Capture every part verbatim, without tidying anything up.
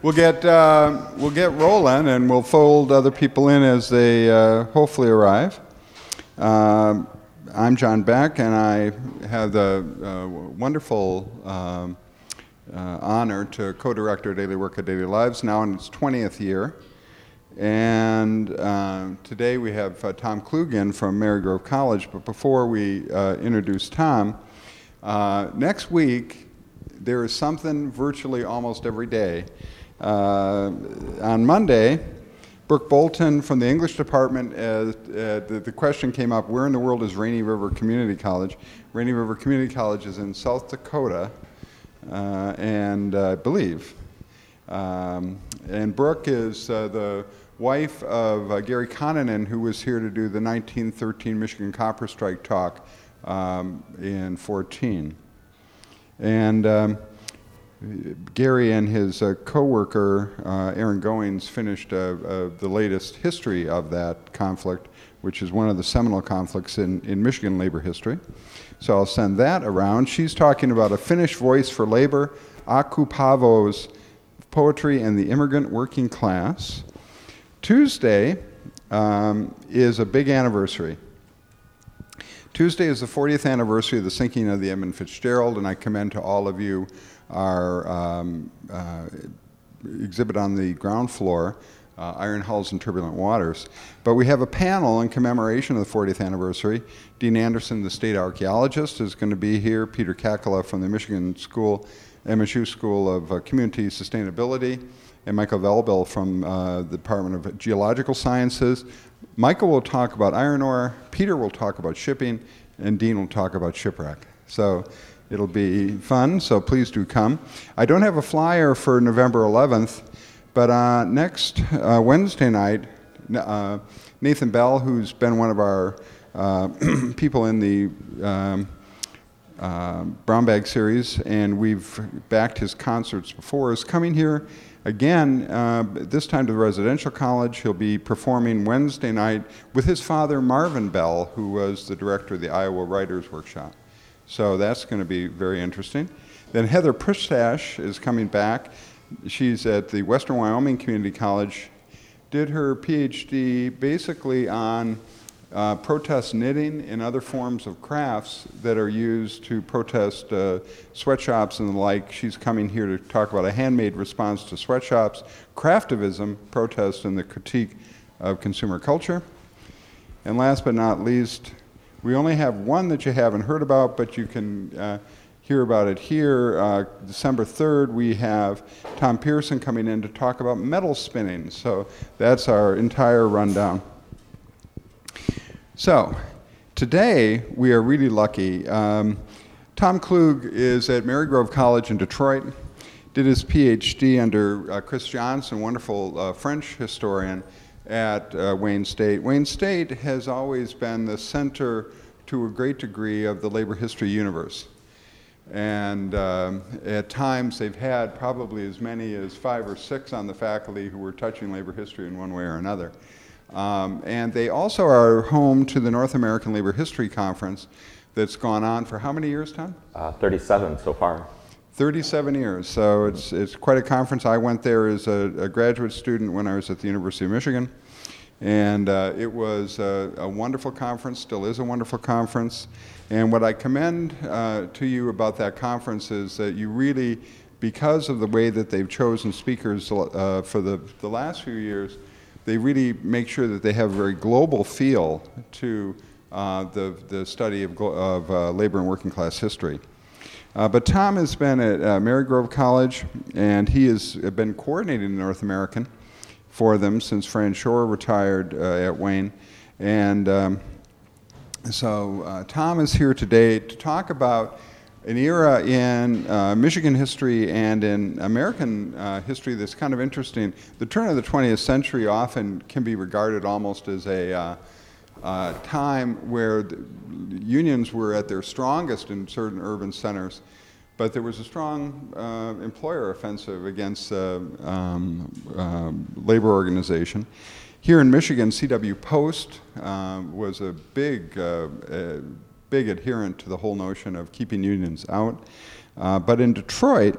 We'll get uh, we'll get rolling, and we'll fold other people in as they uh, hopefully arrive. Um, I'm John Beck, and I have the uh, wonderful um, uh, honor to co-direct Daily Work of Daily Lives, now in its twentieth year. And uh, today we have uh, Tom Klugen from Marygrove College. But before we uh, introduce Tom, uh, next week there is something virtually almost every day. Uh, on Monday, Brooke Bolton from the English department, uh, uh, the, the question came up, where in the world is Rainy River Community College? Rainy River Community College is in South Dakota, uh, and uh, I believe. Um, and Brooke is uh, the wife of uh, Gary Connanen, who was here to do the nineteen thirteen Michigan Copper Strike talk um, in fourteen. And um, Gary and his uh, co-worker, uh, Aaron Goings, finished uh, uh, the latest history of that conflict, which is one of the seminal conflicts in, in Michigan labor history. So I'll send that around. She's talking about a Finnish voice for labor, Aku Paavo's poetry and the immigrant working class. Tuesday um, is a big anniversary. Tuesday is the fortieth anniversary of the sinking of the Edmund Fitzgerald, and I commend to all of you our um, uh, exhibit on the ground floor, uh, Iron Hulls and Turbulent Waters. But we have a panel in commemoration of the fortieth anniversary. Dean Anderson, the state archaeologist, is going to be here. Peter Kakala from the Michigan School, M S U School of uh, Community Sustainability, and Michael Velbel from uh, the Department of Geological Sciences. Michael will talk about iron ore, Peter will talk about shipping, and Dean will talk about shipwreck. So it'll be fun, so please do come. I don't have a flyer for November eleventh, but uh, next uh, Wednesday night, uh, Nathan Bell, who's been one of our uh, people in the um, uh, Brown Bag series, and we've backed his concerts before, is coming here again, uh, this time to the residential college. He'll be performing Wednesday night with his father, Marvin Bell, who was the director of the Iowa Writers Workshop. So that's going to be very interesting. Then Heather Pristash is coming back. She's at the Western Wyoming Community College, did her PhD basically on uh, protest knitting and other forms of crafts that are used to protest uh, sweatshops and the like. She's coming here to talk about a handmade response to sweatshops, craftivism, protest, and the critique of consumer culture. And last but not least, we only have one that you haven't heard about, but you can uh, hear about it here. Uh, December third, we have Tom Pearson coming in to talk about metal spinning. So that's our entire rundown. So today, we are really lucky. Um, Tom Klug is at Marygrove College in Detroit, did his PhD under uh, Chris Johnson, wonderful uh, French historian, at uh, Wayne State. Wayne State has always been the center to a great degree of the labor history universe. And um, at times they've had probably as many as five or six on the faculty who were touching labor history in one way or another. Um, and they also are home to the North American Labor History Conference that's gone on for how many years, Tom? Uh, thirty-seven so far. thirty-seven years, so it's it's quite a conference. I went there as a, a graduate student when I was at the University of Michigan, and uh, it was a, a wonderful conference, still is a wonderful conference. And what I commend uh, to you about that conference is that you really, because of the way that they've chosen speakers uh, for the, the last few years, they really make sure that they have a very global feel to uh, the, the study of, of uh, labor and working class history. Uh, but Tom has been at uh, Marygrove College, and he has been coordinating the North American for them since Fran Shore retired uh, at Wayne. And um, so uh, Tom is here today to talk about an era in uh, Michigan history and in American uh, history that's kind of interesting. The turn of the twentieth century often can be regarded almost as a uh, uh, time where the unions were at their strongest in certain urban centers, but there was a strong uh, employer offensive against uh, um, uh, labor organization. Here in Michigan, C W Post uh, was a big uh, uh, big adherent to the whole notion of keeping unions out. Uh, but in Detroit,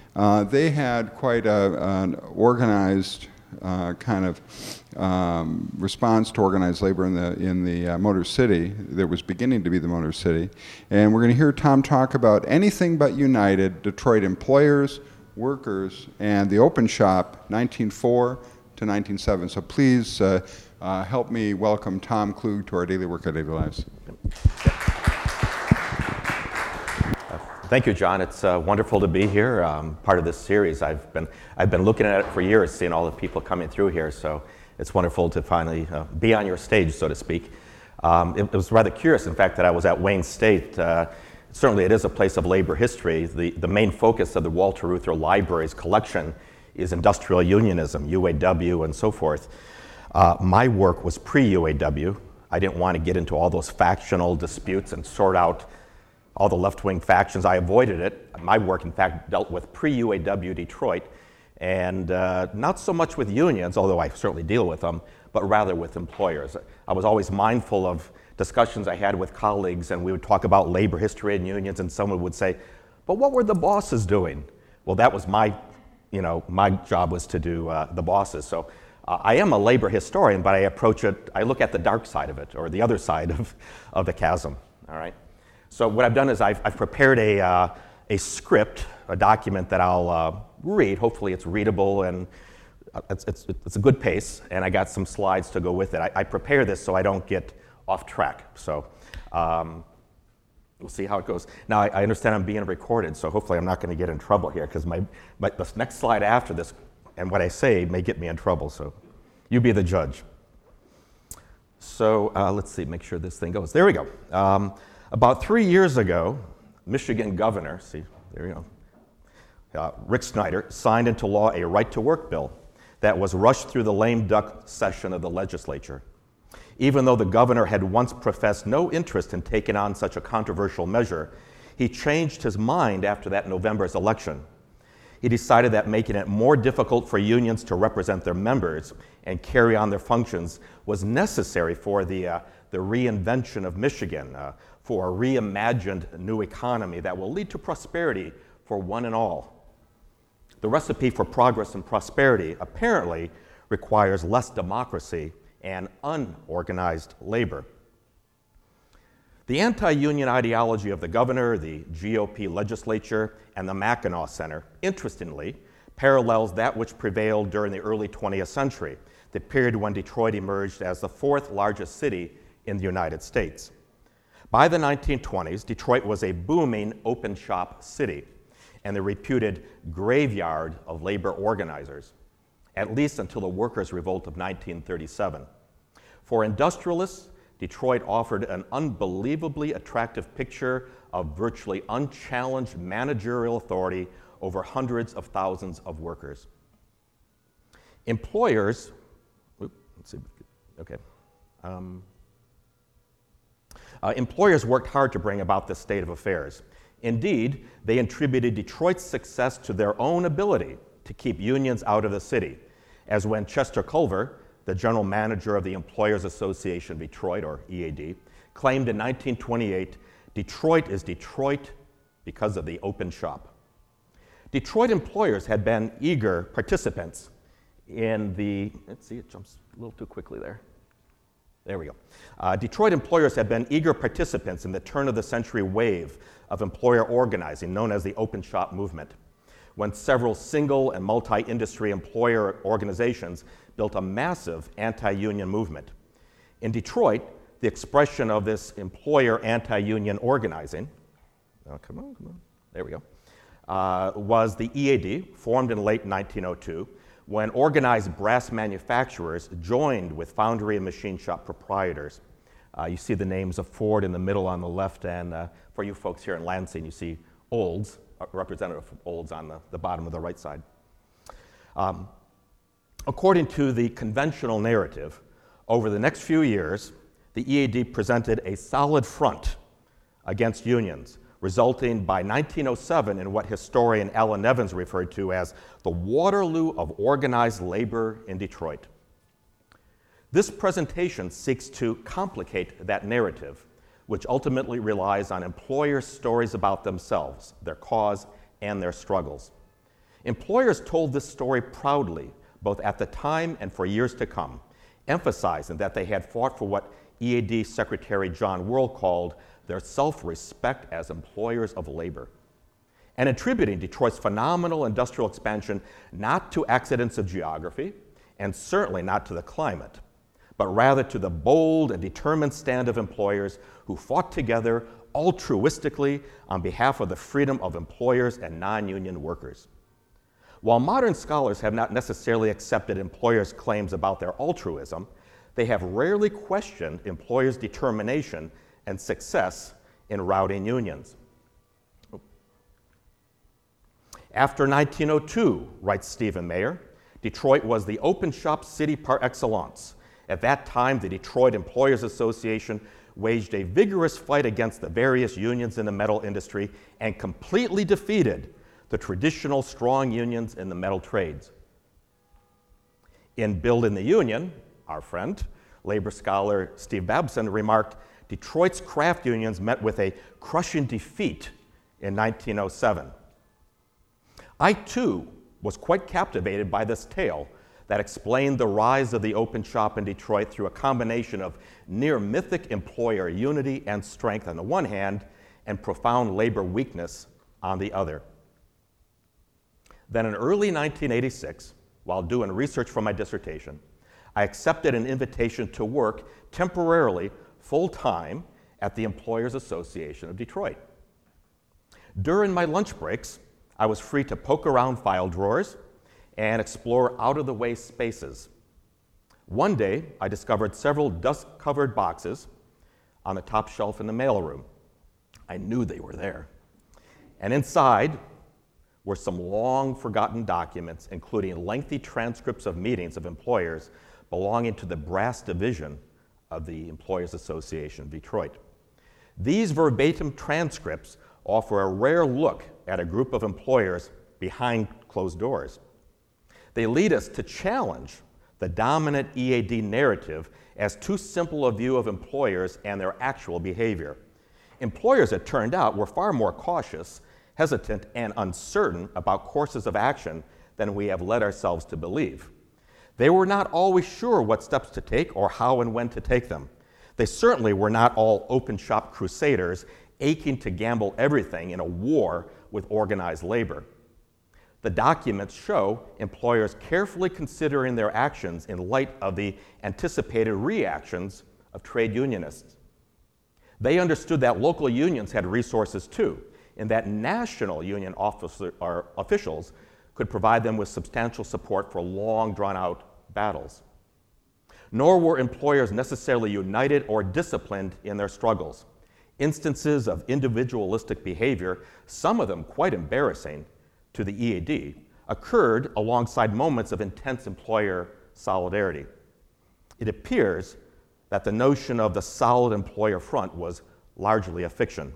Uh, they had quite a, an organized uh, kind of um, response to organized labor in the in the uh, Motor City that was beginning to be the Motor City. And we're going to hear Tom talk about Anything But United, Detroit Employers, Workers, and the Open Shop, nineteen oh four to nineteen oh seven. So please uh, uh, help me welcome Tom Klug to our Daily Work, Our Daily Lives. Thank you, John. It's uh, wonderful to be here, um, part of this series. I've been I've been looking at it for years, seeing all the people coming through here. So it's wonderful to finally uh, be on your stage, so to speak. Um, it, it was rather curious, in fact, that I was at Wayne State. Uh, certainly, it is a place of labor history. The the main focus of the Walter Reuther Library's collection is industrial unionism, U A W, and so forth. Uh, my work was pre-U A W. I didn't want to get into all those factional disputes and sort out all the left-wing factions. I avoided it. My work, in fact, dealt with pre-U A W Detroit, and uh, not so much with unions, although I certainly deal with them, but rather with employers. I was always mindful of discussions I had with colleagues, and we would talk about labor history and unions, and someone would say, but what were the bosses doing? Well, that was my, you know, my job was to do uh, the bosses. So uh, I am a labor historian, but I approach it, I look at the dark side of it, or the other side of, of the chasm, all right? So what I've done is I've, I've prepared a, uh, a script, a document that I'll uh, read. Hopefully it's readable and it's, it's, it's a good pace, and I got some slides to go with it. I, I prepare this so I don't get off track. So um, we'll see how it goes. Now, I, I understand I'm being recorded, so hopefully I'm not going to get in trouble here, because my, my the next slide after this and what I say may get me in trouble, so you be the judge. So uh, let's see, make sure this thing goes. There we go. Um, About three years ago, Michigan governor, see, there you go, uh, Rick Snyder, signed into law a right-to-work bill that was rushed through the lame duck session of the legislature. Even though the governor had once professed no interest in taking on such a controversial measure, he changed his mind after that November's election. He decided that making it more difficult for unions to represent their members and carry on their functions was necessary for the, uh, the reinvention of Michigan, uh, for a reimagined new economy that will lead to prosperity for one and all. The recipe for progress and prosperity apparently requires less democracy and unorganized labor. The anti-union ideology of the governor, the G O P legislature, and the Mackinac Center, interestingly, parallels that which prevailed during the early twentieth century, the period when Detroit emerged as the fourth largest city in the United States. By the nineteen twenties, Detroit was a booming open shop city and the reputed graveyard of labor organizers, at least until the Workers' Revolt of nineteen thirty-seven. For industrialists, Detroit offered an unbelievably attractive picture of virtually unchallenged managerial authority over hundreds of thousands of workers. Employers, oops, let's see, okay. Um, uh, employers worked hard to bring about this state of affairs. Indeed, they attributed Detroit's success to their own ability to keep unions out of the city, as when Chester Culver, the general manager of the Employers Association of Detroit, or E A D, claimed in nineteen twenty-eight, Detroit is Detroit because of the open shop. Detroit employers had been eager participants in the, let's see, it jumps a little too quickly there. There we go. Uh, Detroit employers had been eager participants in the turn-of-the-century wave of employer organizing known as the open shop movement, when several single and multi-industry employer organizations built a massive anti-union movement. In Detroit, the expression of this employer anti-union organizing, oh, come on, come on, there we go, uh, was the E A D, formed in late nineteen oh two, when organized brass manufacturers joined with foundry and machine shop proprietors. Uh, you see the names of Ford in the middle on the left, and uh, for you folks here in Lansing, you see Olds, a representative of Olds on the, the bottom of the right side. Um, according to the conventional narrative, over the next few years, the E A D presented a solid front against unions, resulting by nineteen oh seven in what historian Alan Evans referred to as the Waterloo of organized labor in Detroit. This presentation seeks to complicate that narrative, which ultimately relies on employers' stories about themselves, their cause, and their struggles. Employers told this story proudly, both at the time and for years to come, emphasizing that they had fought for what E A D Secretary John Worrell called their self-respect as employers of labor, and attributing Detroit's phenomenal industrial expansion not to accidents of geography, and certainly not to the climate, but rather to the bold and determined stand of employers who fought together altruistically on behalf of the freedom of employers and non-union workers. While modern scholars have not necessarily accepted employers' claims about their altruism, they have rarely questioned employers' determination and success in routing unions. After nineteen oh two, writes Stephen Mayer, Detroit was the open shop city par excellence. At that time, the Detroit Employers Association waged a vigorous fight against the various unions in the metal industry and completely defeated the traditional strong unions in the metal trades. In Building the Union, our friend, labor scholar Steve Babson remarked, Detroit's craft unions met with a crushing defeat in nineteen oh seven. I, too, was quite captivated by this tale that explained the rise of the open shop in Detroit through a combination of near mythic employer unity and strength on the one hand, and profound labor weakness on the other. Then in early nineteen eighty-six, while doing research for my dissertation, I accepted an invitation to work temporarily, full-time, at the Employers Association of Detroit. During my lunch breaks, I was free to poke around file drawers and explore out-of-the-way spaces. One day, I discovered several dust-covered boxes on the top shelf in the mailroom. I knew they were there. And inside were some long-forgotten documents, including lengthy transcripts of meetings of employers belonging to the brass division of the Employers Association of Detroit. These verbatim transcripts offer a rare look at a group of employers behind closed doors. They lead us to challenge the dominant E A D narrative as too simple a view of employers and their actual behavior. Employers, it turned out, were far more cautious, hesitant, and uncertain about courses of action than we have led ourselves to believe. They were not always sure what steps to take or how and when to take them. They certainly were not all open shop crusaders aching to gamble everything in a war with organized labor. The documents show employers carefully considering their actions in light of the anticipated reactions of trade unionists. They understood that local unions had resources too, and that national union officer, or officials could provide them with substantial support for long, drawn-out battles. Nor were employers necessarily united or disciplined in their struggles. Instances of individualistic behavior, some of them quite embarrassing to the E A D, occurred alongside moments of intense employer solidarity. It appears that the notion of the solid employer front was largely a fiction.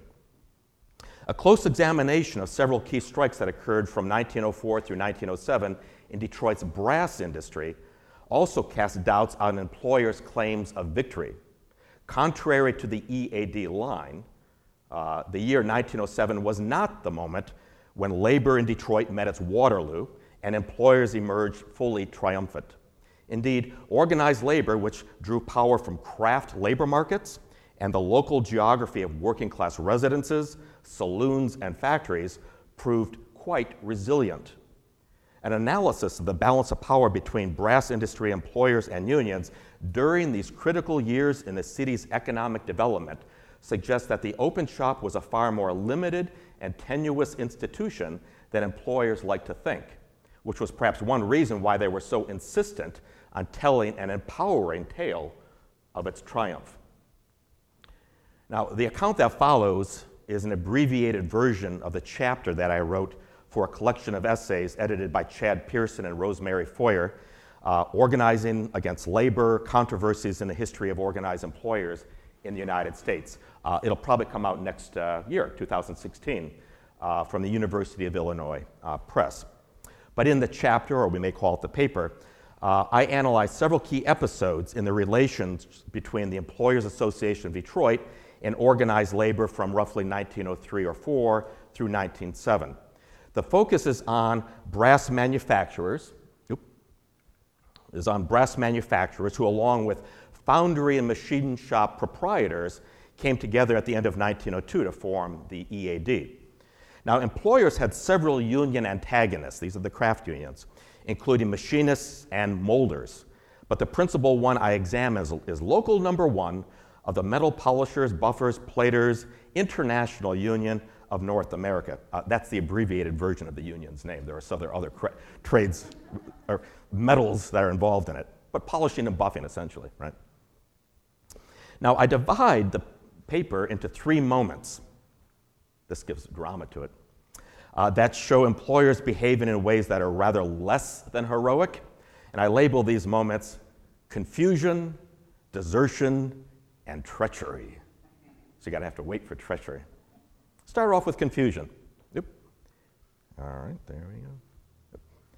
A close examination of several key strikes that occurred from nineteen oh four through nineteen oh seven in Detroit's brass industry also cast doubts on employers' claims of victory. Contrary to the E A D line, uh, the year nineteen oh seven was not the moment when labor in Detroit met its Waterloo and employers emerged fully triumphant. Indeed, organized labor, which drew power from craft labor markets and the local geography of working-class residences, saloons, and factories, proved quite resilient. An analysis of the balance of power between brass industry employers and unions during these critical years in the city's economic development suggests that the open shop was a far more limited and tenuous institution than employers like to think, which was perhaps one reason why they were so insistent on telling an empowering tale of its triumph. Now, the account that follows is an abbreviated version of the chapter that I wrote for a collection of essays edited by Chad Pearson and Rosemary Foyer, uh, Organizing Against Labor, Controversies in the History of Organized Employers in the United States. Uh, it'll probably come out next uh, year, two thousand sixteen, uh, from the University of Illinois uh, Press. But in the chapter, or we may call it the paper, uh, I analyzed several key episodes in the relations between the Employers Association of Detroit and organized labor from roughly nineteen oh three or four through nineteen oh seven. The focus is on brass manufacturers, oop, is on brass manufacturers who, along with foundry and machine shop proprietors, came together at the end of nineteen oh two to form the E A D. Now, employers had several union antagonists. These are the craft unions, including machinists and molders. But the principal one I examine is, is local number one of the Metal Polishers, Buffers, Platers International Union of North America. Uh, that's the abbreviated version of the union's name. There are some other cra- trades or metals that are involved in it, but polishing and buffing essentially, right? Now, I divide the paper into three moments. This gives drama to it. Uh, that show employers behaving in ways that are rather less than heroic. And I label these moments confusion, desertion, and treachery. So you gotta have to wait for treachery. Start off with confusion. Yep. All right, there we go. Yep.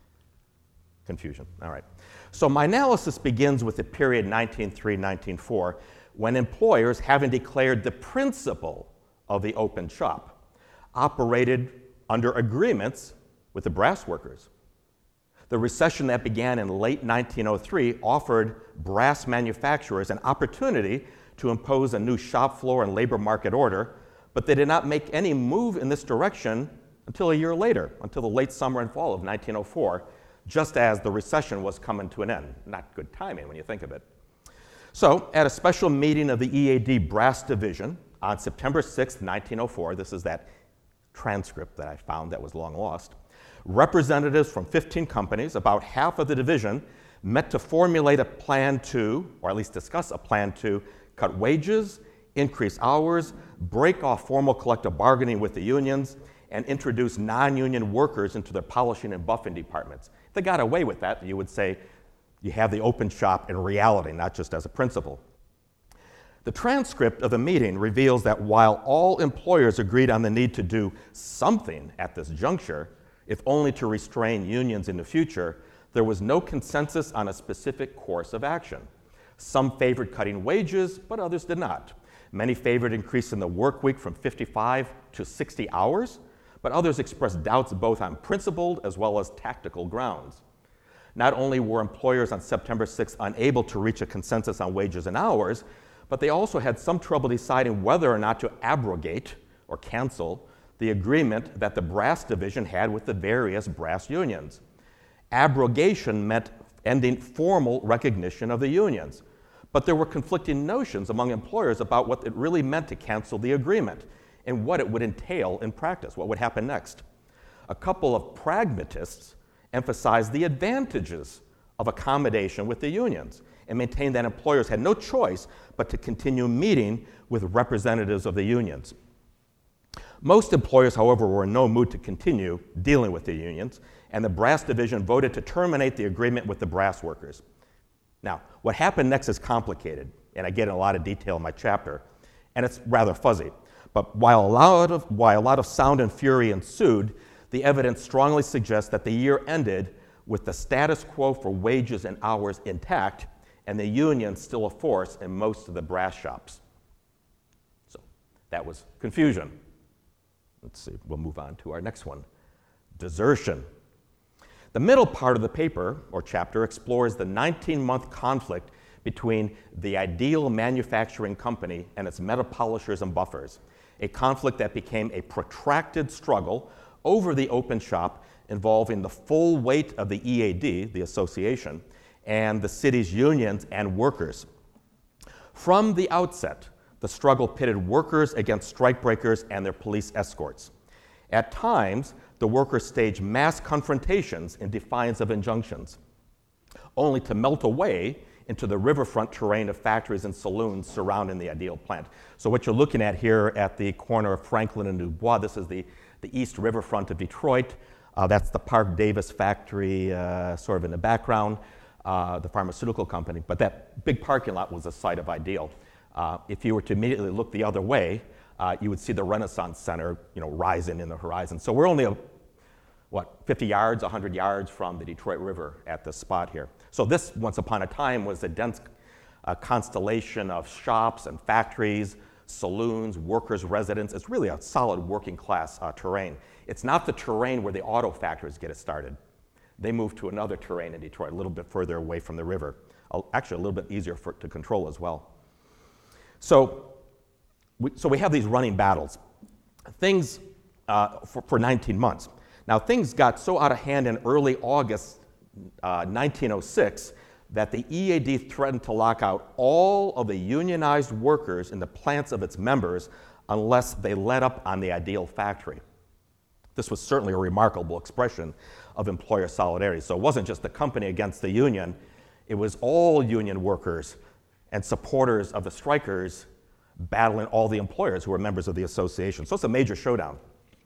Confusion, all right. So my analysis begins with the period nineteen oh three to nineteen oh four, when employers, having declared the principle of the open shop, operated under agreements with the brass workers. The recession that began in late nineteen oh three offered brass manufacturers an opportunity to impose a new shop floor and labor market order, but they did not make any move in this direction until a year later, until the late summer and fall of nineteen oh four, just as the recession was coming to an end. Not good timing when you think of it. So, at a special meeting of the E A D Brass Division on September sixth, nineteen oh four, this is that transcript that I found that was long lost, representatives from fifteen companies, about half of the division, met to formulate a plan to, or at least discuss a plan to, cut wages, increase hours, break off formal collective bargaining with the unions, and introduce non-union workers into their polishing and buffing departments. If they got away with that, you would say you have the open shop in reality, not just as a principle. The transcript of the meeting reveals that while all employers agreed on the need to do something at this juncture, if only to restrain unions in the future, there was no consensus on a specific course of action. Some favored cutting wages, but others did not. Many favored increasing the work week from fifty-five to sixty hours, but others expressed doubts both on principled as well as tactical grounds. Not only were employers on September sixth unable to reach a consensus on wages and hours, but they also had some trouble deciding whether or not to abrogate or cancel the agreement that the brass division had with the various brass unions. Abrogation meant ending formal recognition of the unions, but there were conflicting notions among employers about what it really meant to cancel the agreement and what it would entail in practice, what would happen next. A couple of pragmatists emphasized the advantages of accommodation with the unions and maintained that employers had no choice but to continue meeting with representatives of the unions. Most employers, however, were in no mood to continue dealing with the unions, and the brass division voted to terminate the agreement with the brass workers. Now, what happened next is complicated, and I get in a lot of detail in my chapter, and it's rather fuzzy. But while a lot of, while a lot of sound and fury ensued, the evidence strongly suggests that the year ended with the status quo for wages and hours intact, and the union still a force in most of the brass shops. So that was confusion. Let's see, we'll move on to our next one, desertion. The middle part of the paper, or chapter, explores the nineteen-month conflict between the Ideal Manufacturing Company and its metal polishers and buffers, a conflict that became a protracted struggle over the open shop involving the full weight of the E A D, the association, and the city's unions and workers. From the outset, the struggle pitted workers against strikebreakers and their police escorts. At times, the workers staged mass confrontations in defiance of injunctions, only to melt away into the riverfront terrain of factories and saloons surrounding the Ideal plant. So what you're looking at here at the corner of Franklin and Dubois, this is the, the east riverfront of Detroit. Uh, that's the Park Davis factory uh, sort of in the background, uh, the pharmaceutical company. But that big parking lot was the site of Ideal. Uh, if you were to immediately look the other way, uh, you would see the Renaissance Center, you know, rising in the horizon. So we're only, a, what, fifty yards, one hundred yards from the Detroit River at this spot here. So this, once upon a time, was a dense uh, constellation of shops and factories saloons, workers' residence. It's really a solid working class uh, terrain. It's not the terrain where the auto factories get it started. They moved to another terrain in Detroit, a little bit further away from the river. Actually, a little bit easier for, to control as well. So we, so we have these running battles. Things uh, for, for nineteen months. Now, things got so out of hand in early August uh, nineteen oh six that the E A D threatened to lock out all of the unionized workers in the plants of its members unless they let up on the Ideal factory. This was certainly a remarkable expression of employer solidarity. So it wasn't just the company against the union, it was all union workers and supporters of the strikers battling all the employers who were members of the association. So it's a major showdown.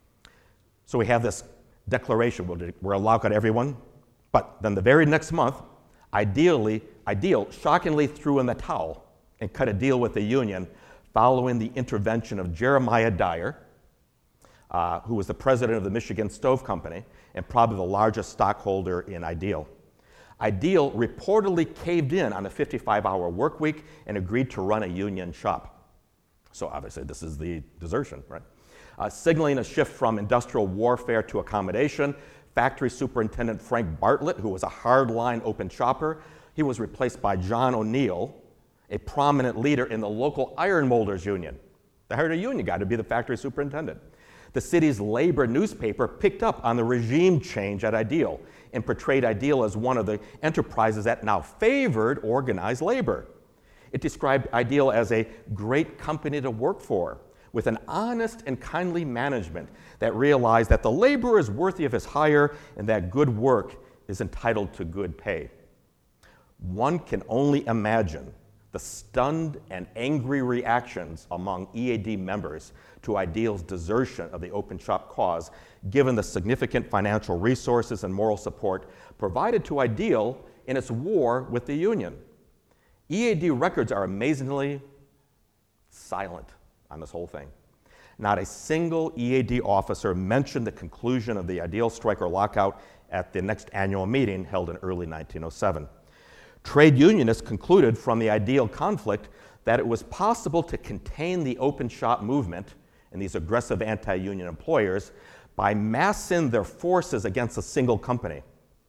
So we have this declaration, we're allowed out everyone, but then the very next month, ideally, Ideal shockingly threw in the towel and cut a deal with the union following the intervention of Jeremiah Dyer, uh, who was the president of the Michigan Stove Company and probably the largest stockholder in Ideal. Ideal reportedly caved in on a fifty-five hour work week and agreed to run a union shop. So obviously this is the desertion, right? Uh, signaling a shift from industrial warfare to accommodation, factory superintendent Frank Bartlett, who was a hardline open shopper, he was replaced by John O'Neill, a prominent leader in the local iron molders union. They hired a union guy to be the factory superintendent. The city's labor newspaper picked up on the regime change at Ideal and portrayed Ideal as one of the enterprises that now favored organized labor. It described Ideal as a great company to work for, with an honest and kindly management that realized that the laborer is worthy of his hire and that good work is entitled to good pay. One can only imagine the stunned and angry reactions among E A D members to Ideal's desertion of the open shop cause, given the significant financial resources and moral support provided to Ideal in its war with the union. E A D records are amazingly silent on this whole thing. Not a single E A D officer mentioned the conclusion of the Ideal strike or lockout at the next annual meeting held in early nineteen oh seven. Trade unionists concluded from the Ideal conflict that it was possible to contain the open shop movement and these aggressive anti-union employers by massing their forces against a single company.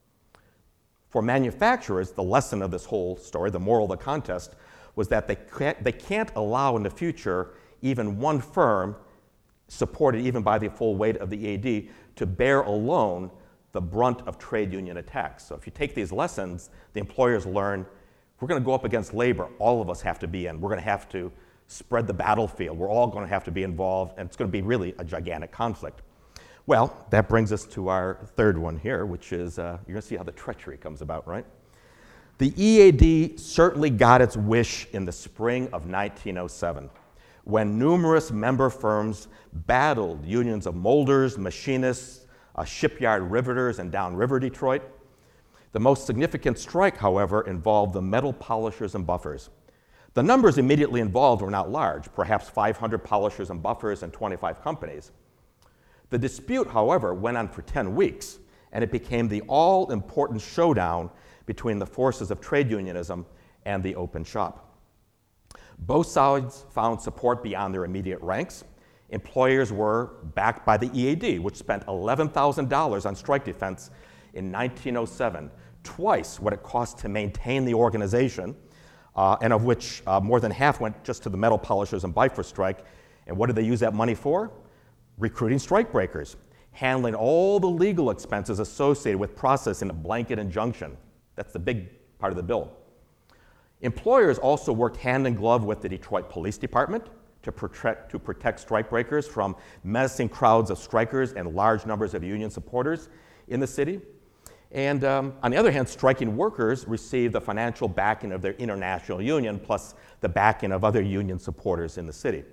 For manufacturers, the lesson of this whole story, the moral of the contest, was that they can't, they can't allow in the future even one firm, supported even by the full weight of the E A D, to bear alone the brunt of trade union attacks. So if you take these lessons, the employers learn, if we're going to go up against labor, all of us have to be in. We're going to have to spread the battlefield. We're all going to have to be involved, and it's going to be really a gigantic conflict. Well, that brings us to our third one here, which is, uh, you're going to see how the treachery comes about, right? The E A D certainly got its wish in the spring of nineteen oh seven, when numerous member firms battled unions of molders, machinists, uh, shipyard riveters, and downriver Detroit. The most significant strike, however, involved the metal polishers and buffers. The numbers immediately involved were not large, perhaps five hundred polishers and buffers and twenty-five companies. The dispute, however, went on for ten weeks, and it became the all-important showdown between the forces of trade unionism and the open shop. Both sides found support beyond their immediate ranks. Employers were backed by the E A D, which spent eleven thousand dollars on strike defense in nineteen oh seven, twice what it cost to maintain the organization, uh, and of which uh, more than half went just to the metal polishers and buffers strike. And what did they use that money for? Recruiting strikebreakers, handling all the legal expenses associated with processing a blanket injunction. That's the big part of the bill. Employers also worked hand in glove with the Detroit Police Department to protect, to protect strikebreakers from menacing crowds of strikers and large numbers of union supporters in the city. And um, on the other hand, striking workers received the financial backing of their international union, plus the backing of other union supporters in the city.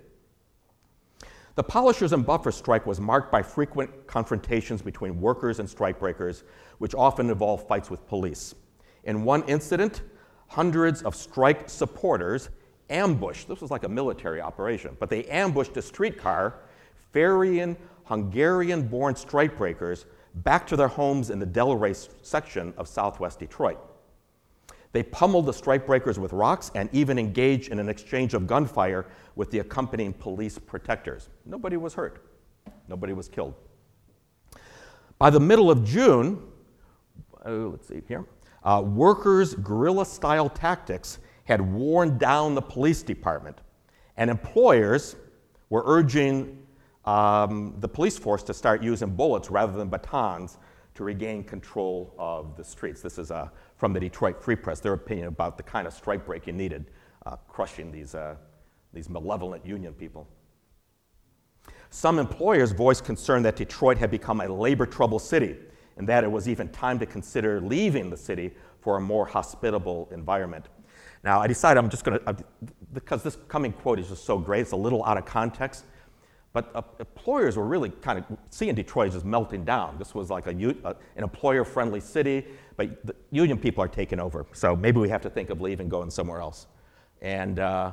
The polishers and buffers strike was marked by frequent confrontations between workers and strikebreakers, which often involved fights with police. In one incident, hundreds of strike supporters ambushed, this was like a military operation, but they ambushed a streetcar ferrying Hungarian-born strikebreakers back to their homes in the Delray section of southwest Detroit. They pummeled the strikebreakers with rocks and even engaged in an exchange of gunfire with the accompanying police protectors. Nobody was hurt. Nobody was killed. By the middle of June, oh, let's see here, uh, workers' guerrilla-style tactics had worn down the police department, and employers were urging um, the police force to start using bullets rather than batons to regain control of the streets. This is uh, from the Detroit Free Press, their opinion about the kind of strike breaking needed, uh, crushing these, uh, these malevolent union people. Some employers voiced concern that Detroit had become a labor trouble city and that it was even time to consider leaving the city for a more hospitable environment. Now, I decided I'm just going to, because this coming quote is just so great, it's a little out of context, but uh, employers were really kind of seeing Detroit just melting down. This was like a, uh, an employer-friendly city, but the union people are taking over. So maybe we have to think of leaving, going somewhere else. And, uh,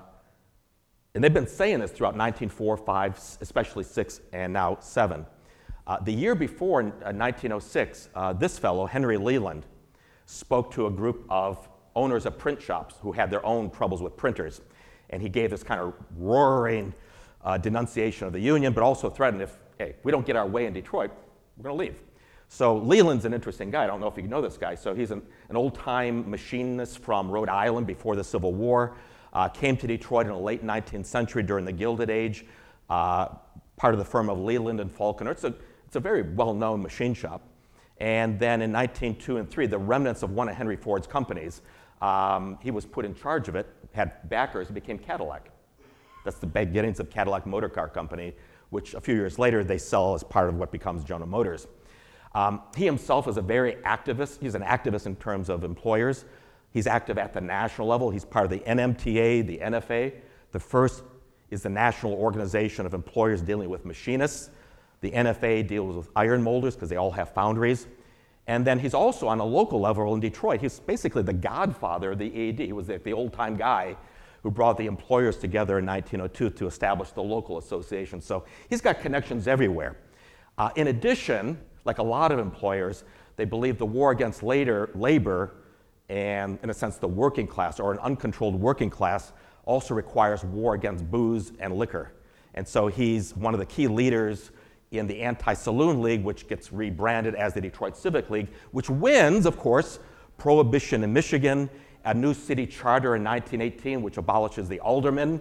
and they've been saying this throughout nineteen oh four, five, especially six, and now seven. Uh, the year before, in uh, nineteen oh six, uh, this fellow, Henry Leland, spoke to a group of owners of print shops who had their own troubles with printers. And he gave this kind of roaring uh, denunciation of the union, but also threatened if, hey, we don't get our way in Detroit, we're going to leave. So Leland's an interesting guy. I don't know if you know this guy. So he's an, an old-time machinist from Rhode Island before the Civil War, uh, came to Detroit in the late nineteenth century during the Gilded Age, uh, part of the firm of Leland and Falconer. It's a, it's a very well-known machine shop. And then in nineteen oh two and three, the remnants of one of Henry Ford's companies, um, he was put in charge of it, had backers, and became Cadillac. That's the beginnings of Cadillac Motor Car Company, which a few years later they sell as part of what becomes General Motors. Um, he himself is a very activist. He's an activist in terms of employers. He's active at the national level. He's part of the N M T A, the N F A. The first is the National Organization of Employers Dealing with Machinists. The N F A deals with iron molders because they all have foundries. And then he's also on a local level in Detroit. He's basically the godfather of the A A D. He was the, the old-time guy who brought the employers together in nineteen oh two to establish the local association. So he's got connections everywhere. Uh, in addition, like a lot of employers, they believe the war against later, labor and, in a sense, the working class, or an uncontrolled working class, also requires war against booze and liquor. And so he's one of the key leaders in the Anti-Saloon League, which gets rebranded as the Detroit Civic League, which wins, of course, prohibition in Michigan, a new city charter in nineteen eighteen, which abolishes the aldermen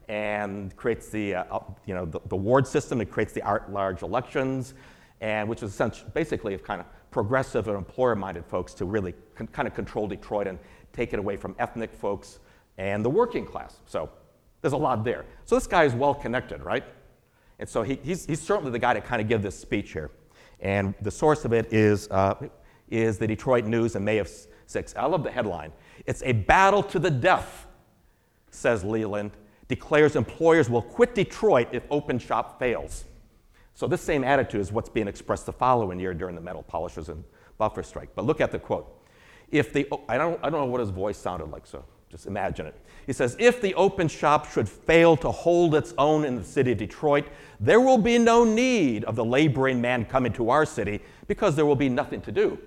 and creates the, uh, you know, the, the ward system. It creates the at-large elections, and which is essentially, basically kind of progressive and employer-minded folks to really con- kind of control Detroit and take it away from ethnic folks and the working class. So there's a lot there. So this guy is well connected, right? And so he, he's, he's certainly the guy to kind of give this speech here. And the source of it is, uh, is the Detroit News in May of six. I love the headline. It's a battle to the death, says Leland, declares employers will quit Detroit if open shop fails. So this same attitude is what's being expressed the following year during the metal polishers and buffer strike. But look at the quote. If the, I don't, I don't know what his voice sounded like, so just imagine it. He says, if the open shop should fail to hold its own in the city of Detroit, there will be no need of the laboring man coming to our city because there will be nothing to do.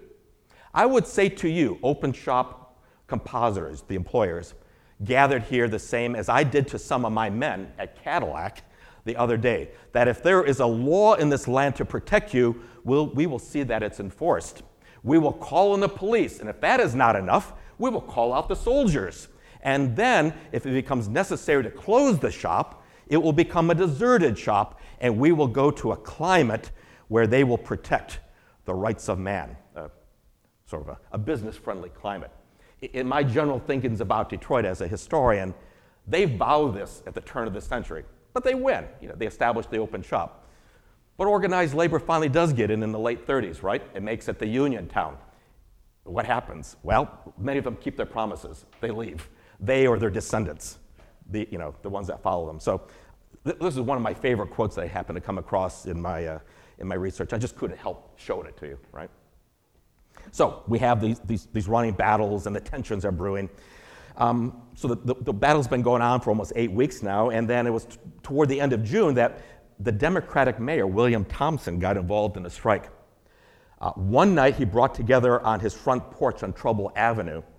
I would say to you, open shop compositors, the employers, gathered here the same as I did to some of my men at Cadillac the other day, that if there is a law in this land to protect you, we'll, we will see that it's enforced. We will call in the police, and if that is not enough, we will call out the soldiers. And then, if it becomes necessary to close the shop, it will become a deserted shop, and we will go to a climate where they will protect the rights of man, uh, sort of a, a business-friendly climate. In my general thinkings about Detroit as a historian, they vow this at the turn of the century, but they win. You know, they establish the open shop. But organized labor finally does get in in the late thirties, right? It makes it the union town. What happens? Well, many of them keep their promises. They leave. They or their descendants, the, you know, the ones that follow them. So th- this is one of my favorite quotes that I happened to come across in my, uh, in my research. I just couldn't help showing it to you, right? So we have these, these, these running battles, and the tensions are brewing. Um, so the, the, the battle's been going on for almost eight weeks now, and then it was t- toward the end of June that the Democratic mayor, William Thompson, got involved in a strike. Uh, one night he brought together on his front porch on Trumbull Avenue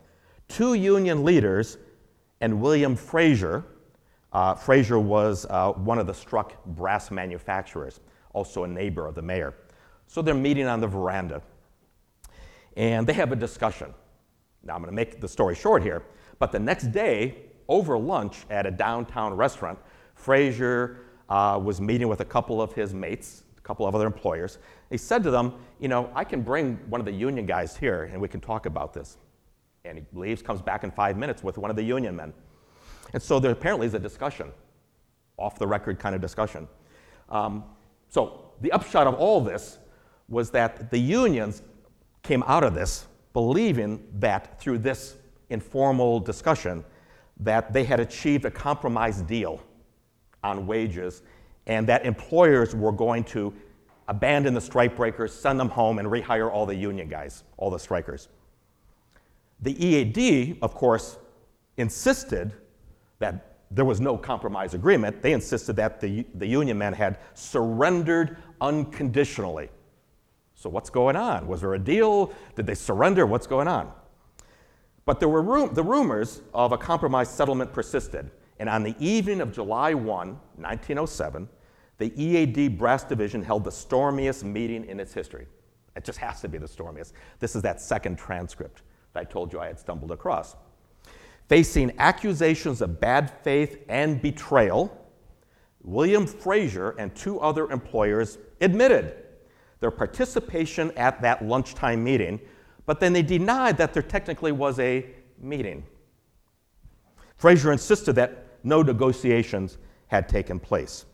two union leaders, and William Frazier. Uh, Frazier was uh, one of the struck brass manufacturers, also a neighbor of the mayor. So they're meeting on the veranda, and they have a discussion. Now, I'm going to make the story short here, but the next day, over lunch at a downtown restaurant, Frazier uh, was meeting with a couple of his mates, a couple of other employers. He said to them, you know, I can bring one of the union guys here, and we can talk about this. And he leaves, comes back in five minutes with one of the union men. And so there apparently is a discussion, off-the-record kind of discussion. Um, so the upshot of all this was that the unions came out of this believing that through this informal discussion that they had achieved a compromise deal on wages and that employers were going to abandon the strikebreakers, send them home, and rehire all the union guys, all the strikers. The E A D, of course, insisted that there was no compromise agreement. They insisted that the, the union men had surrendered unconditionally. So what's going on? Was there a deal? Did they surrender? What's going on? But there were rum- the rumors of a compromise settlement persisted. And on the evening of July first, nineteen oh seven, the E A D Brass Division held the stormiest meeting in its history. It just has to be the stormiest. This is that second transcript that I told you I had stumbled across. Facing accusations of bad faith and betrayal, William Frazier and two other employers admitted their participation at that lunchtime meeting, but then they denied that there technically was a meeting. Frazier insisted that no negotiations had taken place.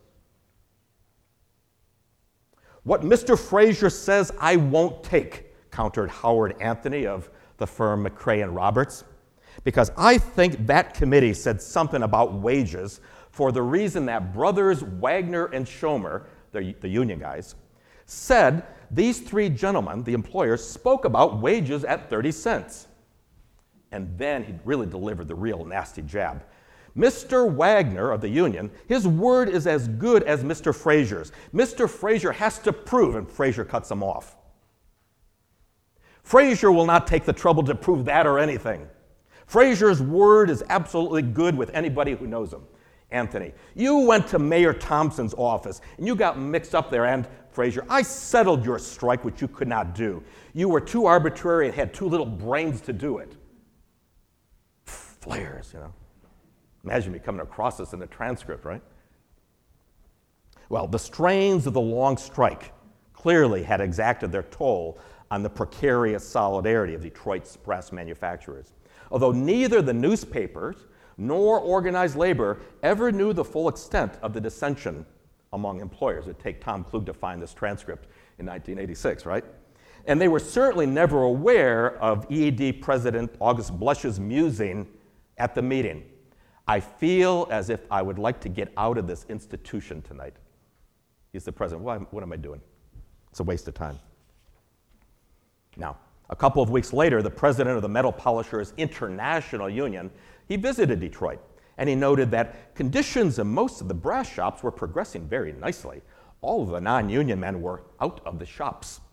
What Mister Frazier says I won't take, countered Howard Anthony of the firm McCrae and Roberts, because I think that committee said something about wages for the reason that brothers Wagner and Schomer, the, the union guys, said these three gentlemen, the employers, spoke about wages at thirty cents. And then he really delivered the real nasty jab. Mister Wagner of the union, his word is as good as Mister Frazier's. Mister Frazier has to prove, and Frazier cuts him off. Frazier will not take the trouble to prove that or anything. Frazier's word is absolutely good with anybody who knows him. Anthony, you went to Mayor Thompson's office, and you got mixed up there, and Frazier, I settled your strike, which you could not do. You were too arbitrary and had too little brains to do it. Flares, you know. Imagine me coming across this in the transcript, right? Well, the strains of the long strike clearly had exacted their toll on the precarious solidarity of Detroit's brass manufacturers. Although neither the newspapers nor organized labor ever knew the full extent of the dissension among employers. It'd take Tom Klug to find this transcript in nineteen eighty-six, right? And they were certainly never aware of E A D President August Blush's musing at the meeting. I feel as if I would like to get out of this institution tonight. He's the president. What, what am I doing? It's a waste of time. Now, a couple of weeks later, the president of the Metal Polishers International Union, he visited Detroit, and he noted that conditions in most of the brass shops were progressing very nicely. All of the non-union men were out of the shops.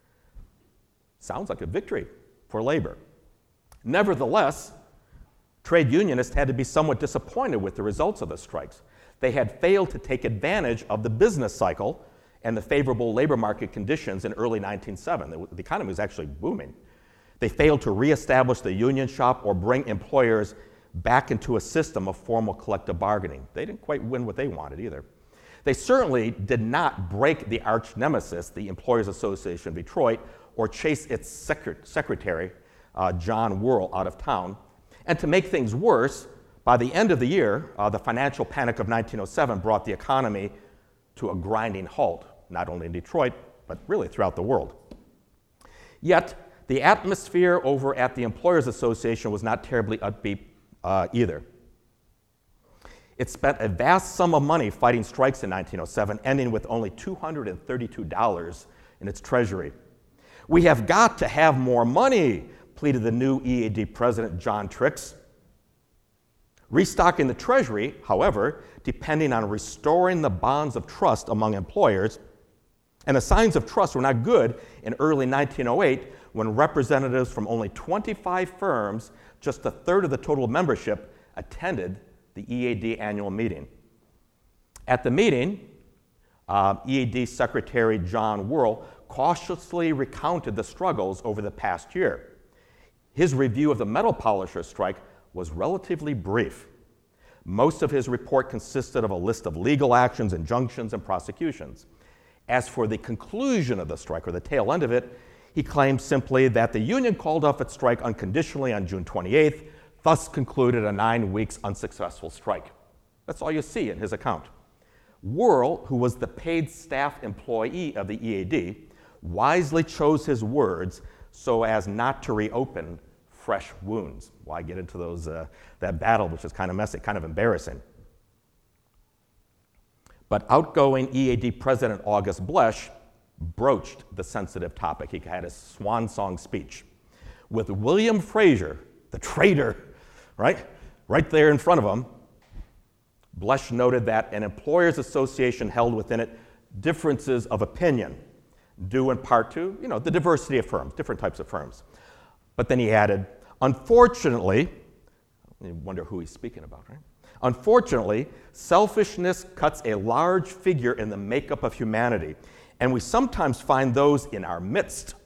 Sounds like a victory for labor. Nevertheless, trade unionists had to be somewhat disappointed with the results of the strikes. They had failed to take advantage of the business cycle and the favorable labor market conditions in early nineteen oh seven. The economy was actually booming. They failed to reestablish the union shop or bring employers back into a system of formal collective bargaining. They didn't quite win what they wanted either. They certainly did not break the arch nemesis, the Employers Association of Detroit, or chase its secret- secretary, uh, John Worrell, out of town. And to make things worse, by the end of the year, uh, the financial panic of nineteen oh seven brought the economy to a grinding halt, not only in Detroit, but really throughout the world. Yet, the atmosphere over at the Employers Association was not terribly upbeat uh, either. It spent a vast sum of money fighting strikes in nineteen oh seven, ending with only two hundred thirty-two dollars in its treasury. We have got to have more money, pleaded the new E A D president, John Trix. Restocking the treasury, however, depending on restoring the bonds of trust among employers, and the signs of trust were not good in early nineteen oh eight when representatives from only twenty-five firms, just a third of the total membership, attended the E A D annual meeting. At the meeting, uh, E A D Secretary John Wuerl cautiously recounted the struggles over the past year. His review of the metal polishers strike was relatively brief. Most of his report consisted of a list of legal actions, injunctions, and prosecutions. As for the conclusion of the strike, or the tail end of it, he claimed simply that the union called off its strike unconditionally on June twenty-eighth, thus concluded a nine weeks unsuccessful strike. That's all you see in his account. Wuerl, who was the paid staff employee of the E A D, wisely chose his words so as not to reopen fresh wounds. Why get into those, uh, that battle, which is kind of messy, kind of embarrassing. But outgoing E A D President August Blesch broached the sensitive topic. He had a swan song speech. With William Fraser, the traitor, right, right there in front of him, Blesch noted that an employers' association held within it differences of opinion, due in part to, you know, the diversity of firms, different types of firms. But then he added, unfortunately, you wonder who he's speaking about, right? Unfortunately, selfishness cuts a large figure in the makeup of humanity, and we sometimes find those in our midst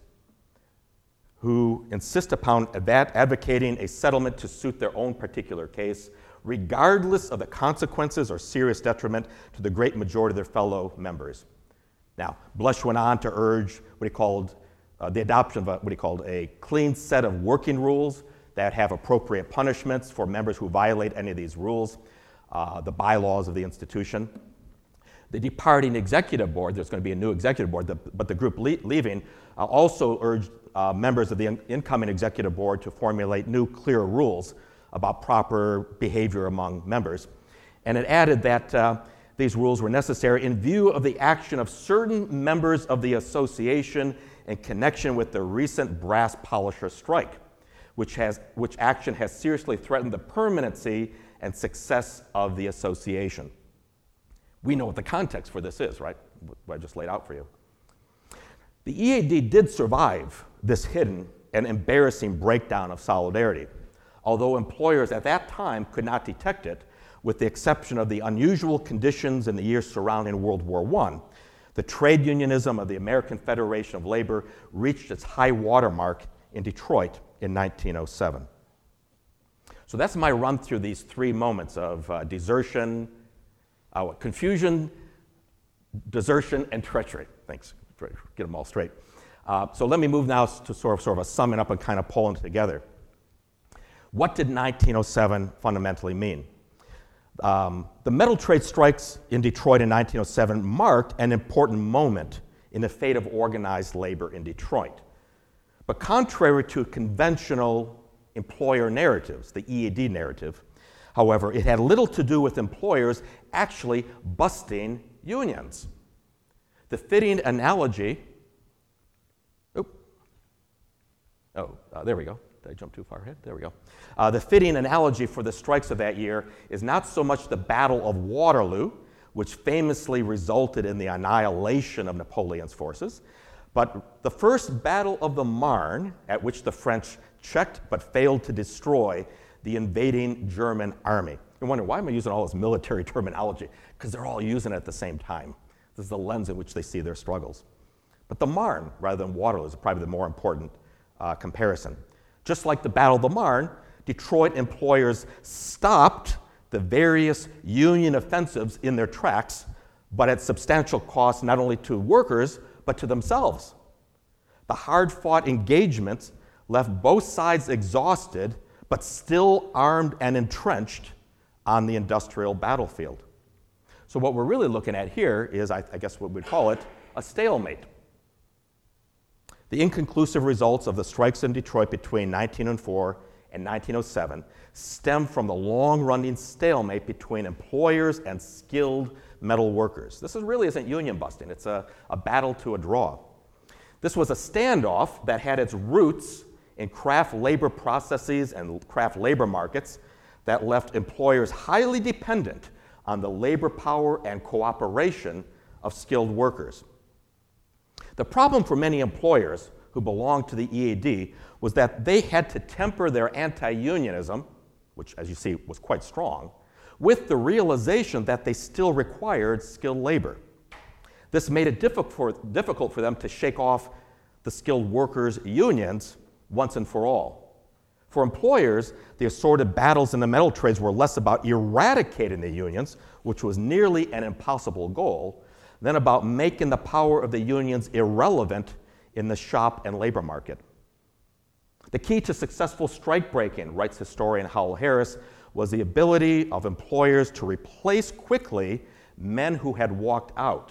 who insist upon advocating a settlement to suit their own particular case, regardless of the consequences or serious detriment to the great majority of their fellow members. Now, Blesch went on to urge what he called uh, the adoption of a, what he called a clean set of working rules that have appropriate punishments for members who violate any of these rules, uh, the bylaws of the institution. The departing executive board, there's going to be a new executive board, the, but the group le- leaving uh, also urged uh, members of the in- incoming executive board to formulate new, clear rules about proper behavior among members. And it added that uh, these rules were necessary in view of the action of certain members of the association in connection with the recent brass polisher strike, which, has, which action has seriously threatened the permanency and success of the association. We know what the context for this is, right? What I just laid out for you. The E A D did survive this hidden and embarrassing breakdown of solidarity, although employers at that time could not detect it, with the exception of the unusual conditions in the years surrounding World War One. The trade unionism of the American Federation of Labor reached its high watermark in Detroit in nineteen oh seven. So that's my run through these three moments of uh, desertion, uh, confusion, desertion, and treachery. Thanks. Get them all straight. Uh, so let me move now to sort of, sort of a summing up and kind of pulling together. What did nineteen oh seven fundamentally mean? Um, the metal trade strikes in Detroit in nineteen oh seven marked an important moment in the fate of organized labor in Detroit. But contrary to conventional employer narratives, the E A D narrative, however, it had little to do with employers actually busting unions. The fitting analogy, oop, oh, uh, there we go. Did I jump too far ahead? There we go. Uh, the fitting analogy for the strikes of that year is not so much the Battle of Waterloo, which famously resulted in the annihilation of Napoleon's forces, but the first Battle of the Marne, at which the French checked but failed to destroy the invading German army. You wonder, why am I using all this military terminology? Because they're all using it at the same time. This is the lens in which they see their struggles. But the Marne, rather than Waterloo, is probably the more important uh, comparison. Just like the Battle of the Marne, Detroit employers stopped the various Union offensives in their tracks, but at substantial cost not only to workers, but to themselves. The hard-fought engagements left both sides exhausted, but still armed and entrenched on the industrial battlefield. So what we're really looking at here is, I, I guess what we'd call it, a stalemate. The inconclusive results of the strikes in Detroit between nineteen oh four and nineteen oh seven stem from the long-running stalemate between employers and skilled metal workers. This is really isn't union busting, it's a, a battle to a draw. This was a standoff that had its roots in craft labor processes and craft labor markets that left employers highly dependent on the labor power and cooperation of skilled workers. The problem for many employers who belonged to the E A D was that they had to temper their anti-unionism, which, as you see, was quite strong, with the realization that they still required skilled labor. This made it difficult, difficult for them to shake off the skilled workers' unions once and for all. For employers, the assorted battles in the metal trades were less about eradicating the unions, which was nearly an impossible goal, than about making the power of the unions irrelevant in the shop and labor market. The key to successful strike breaking, writes historian Howell Harris, was the ability of employers to replace quickly men who had walked out.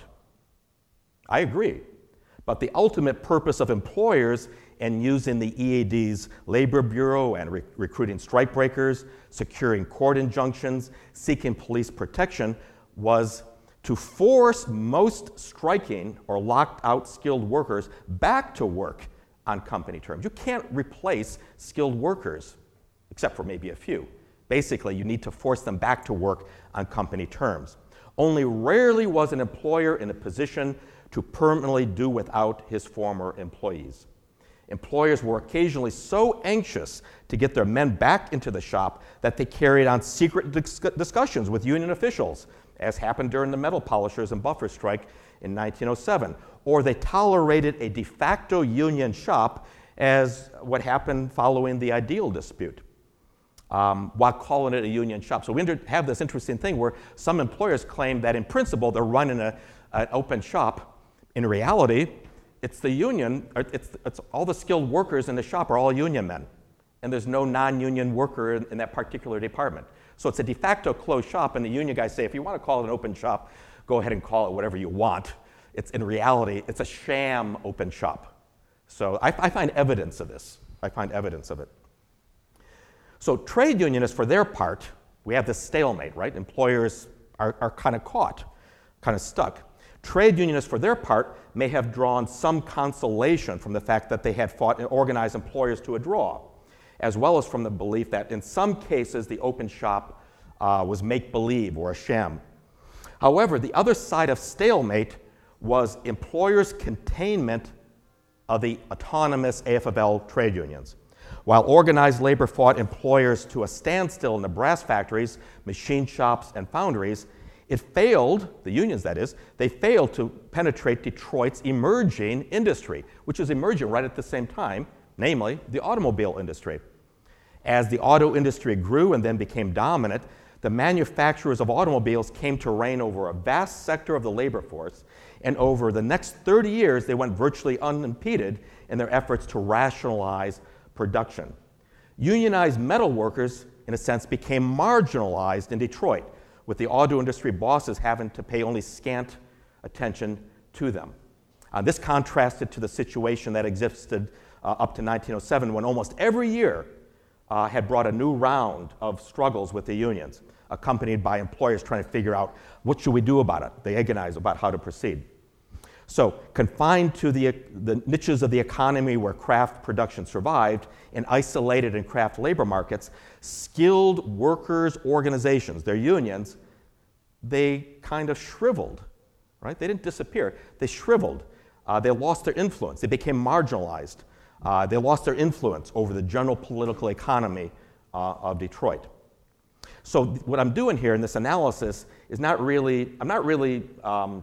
I agree, but the ultimate purpose of employers in using the E A D's labor bureau and re- recruiting strikebreakers, securing court injunctions, seeking police protection was to force most striking or locked out skilled workers back to work on company terms. You can't replace skilled workers, except for maybe a few. Basically, you need to force them back to work on company terms. Only rarely was an employer in a position to permanently do without his former employees. Employers were occasionally so anxious to get their men back into the shop that they carried on secret dis- discussions with union officials, as happened during the metal polishers and buffer strike in nineteen oh seven. Or they tolerated a de facto union shop, as what happened following the Ideal dispute, um, while calling it a union shop. So we have this interesting thing where some employers claim that in principle they're running a, an open shop. In reality, it's the union, it's, it's all the skilled workers in the shop are all union men, and there's no non-union worker in, in that particular department. So it's a de facto closed shop, and the union guys say, if you want to call it an open shop, go ahead and call it whatever you want. It's, in reality, it's a sham open shop. So I, I find evidence of this. I find evidence of it. So trade unionists, for their part, we have this stalemate, right? Employers are, are kind of caught, kind of stuck. Trade unionists, for their part, may have drawn some consolation from the fact that they had fought and organized employers to a draw, as well as from the belief that in some cases the open shop uh, was make-believe or a sham. However, the other side of stalemate was employers' containment of the autonomous A F F L trade unions. While organized labor fought employers to a standstill in the brass factories, machine shops, and foundries, it failed, the unions that is, they failed to penetrate Detroit's emerging industry, which is emerging right at the same time, namely the automobile industry. As the auto industry grew and then became dominant, the manufacturers of automobiles came to reign over a vast sector of the labor force, and over the next thirty years, they went virtually unimpeded in their efforts to rationalize production. Unionized metal workers, in a sense, became marginalized in Detroit, with the auto industry bosses having to pay only scant attention to them. Uh, this contrasted to the situation that existed uh, up to nineteen oh seven, when almost every year uh, had brought a new round of struggles with the unions, accompanied by employers trying to figure out what should we do about it. They agonize about how to proceed. So, confined to the, the niches of the economy where craft production survived and isolated in craft labor markets, skilled workers' organizations, their unions, they kind of shriveled, right? They didn't disappear. They shriveled. Uh, they lost their influence. They became marginalized. Uh, they lost their influence over the general political economy uh, of Detroit. So what I'm doing here in this analysis is not really, I'm not really um,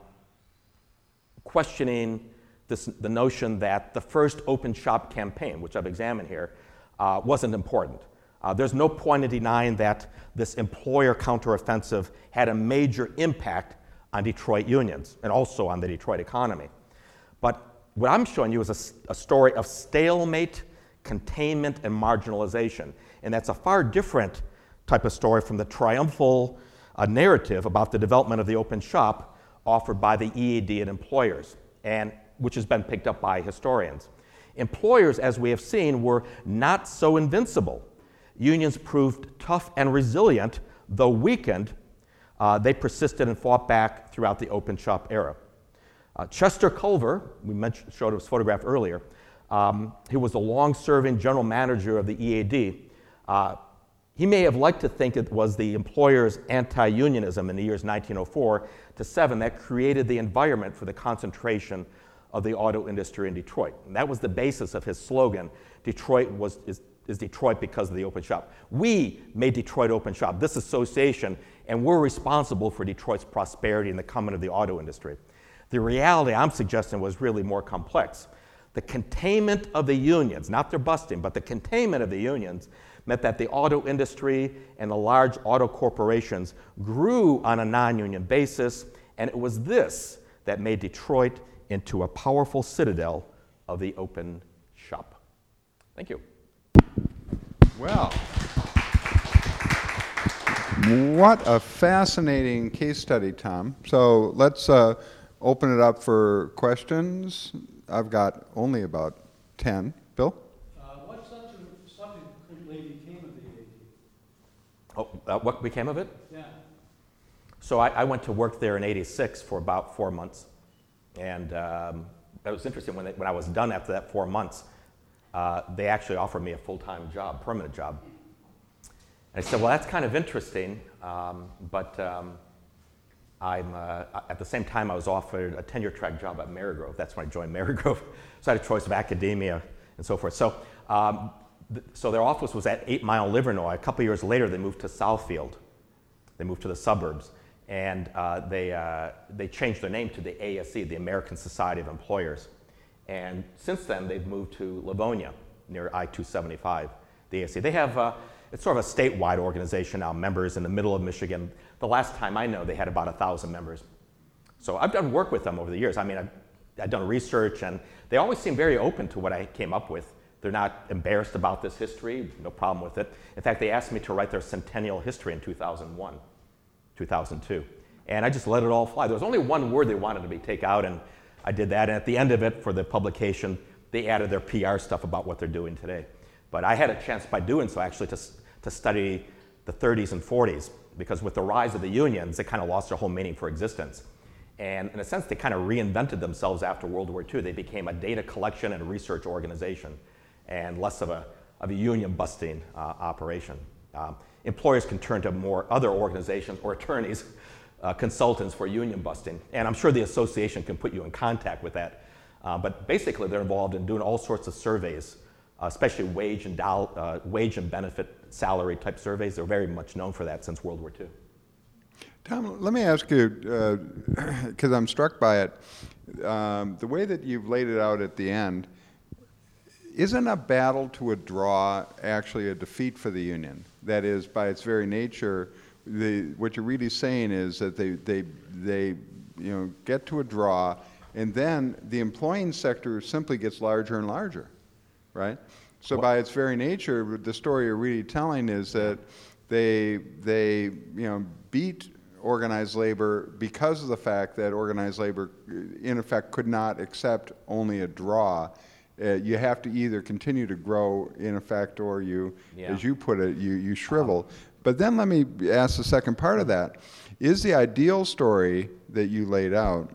questioning this, the notion that the first open shop campaign, which I've examined here, uh, wasn't important. Uh, there's no point in denying that this employer counteroffensive had a major impact on Detroit unions and also on the Detroit economy. But what I'm showing you is a, a story of stalemate, containment, and marginalization. And that's a far different type of story from the triumphal uh, narrative about the development of the open shop offered by the E A D and employers, and which has been picked up by historians. Employers, as we have seen, were not so invincible. Unions proved tough and resilient, though weakened. Uh, they persisted and fought back throughout the open shop era. Uh, Chester Culver, we mentioned, showed his photograph earlier, um, he was the long-serving general manager of the E A D. Uh, he may have liked to think it was the employer's anti-unionism in the years nineteen oh four to seven that created the environment for the concentration of the auto industry in Detroit. And that was the basis of his slogan, Detroit was, is, is Detroit because of the open shop. We made Detroit open shop, this association, and we're responsible for Detroit's prosperity and the coming of the auto industry. The reality I'm suggesting was really more complex. The containment of the unions, not their busting, but the containment of the unions meant that the auto industry and the large auto corporations grew on a non-union basis, and it was this that made Detroit into a powerful citadel of the open shop. Thank you. Well, what a fascinating case study, Tom. So let's uh, open it up for questions. I've got only about ten. Bill? Uh, what subject, subject became of the A A T? Oh, uh, what became of it? Yeah. So I, I went to work there in eighty-six for about four months. And um, it was interesting, when, they, when I was done after that four months, uh, they actually offered me a full-time job, permanent job. And I said, well, that's kind of interesting, um, but um, I'm, uh, at the same time I was offered a tenure track job at Marygrove. That's when I joined Marygrove. So I had a choice of academia and so forth. So, um, th so their office was at Eight Mile, Livernois. A couple years later, they moved to Southfield. They moved to the suburbs. And uh, they, uh, they changed their name to the A S E, the American Society of Employers. And since then, they've moved to Livonia, near I two seventy-five, the A S E. They have, uh, it's sort of a statewide organization now, members in the middle of Michigan. The last time I know, they had about one thousand members. So I've done work with them over the years. I mean, I've, I've done research, and they always seem very open to what I came up with. They're not embarrassed about this history, no problem with it. In fact, they asked me to write their centennial history in two thousand one. two thousand two. And I just let it all fly. There was only one word they wanted me to take out, and I did that. And at the end of it, for the publication, they added their P R stuff about what they're doing today. But I had a chance by doing so, actually, to, to study the thirties and forties, because with the rise of the unions, they kind of lost their whole meaning for existence. And in a sense, they kind of reinvented themselves after World War Two. They became a data collection and research organization, and less of a, of a union-busting uh, operation. Um, employers can turn to more other organizations or attorneys, uh, consultants for union busting. And I'm sure the association can put you in contact with that. Uh, but basically, they're involved in doing all sorts of surveys, uh, especially wage and, doll, uh, wage and benefit salary type surveys. They're very much known for that since World War Two. Tom, let me ask you, because uh, I'm struck by it, um, the way that you've laid it out at the end, isn't a battle to a draw actually a defeat for the union? That is, by its very nature, the, what you're really saying is that they, they, they you know, get to a draw, and then the employing sector simply gets larger and larger, right? So by its very nature, the story you're really telling is that they, they you know, beat organized labor because of the fact that organized labor, in effect, could not accept only a draw. Uh, you have to either continue to grow, in effect, or you, yeah. as you put it, you, you shrivel. Um, but then let me ask the second part of that. Is the ideal story that you laid out,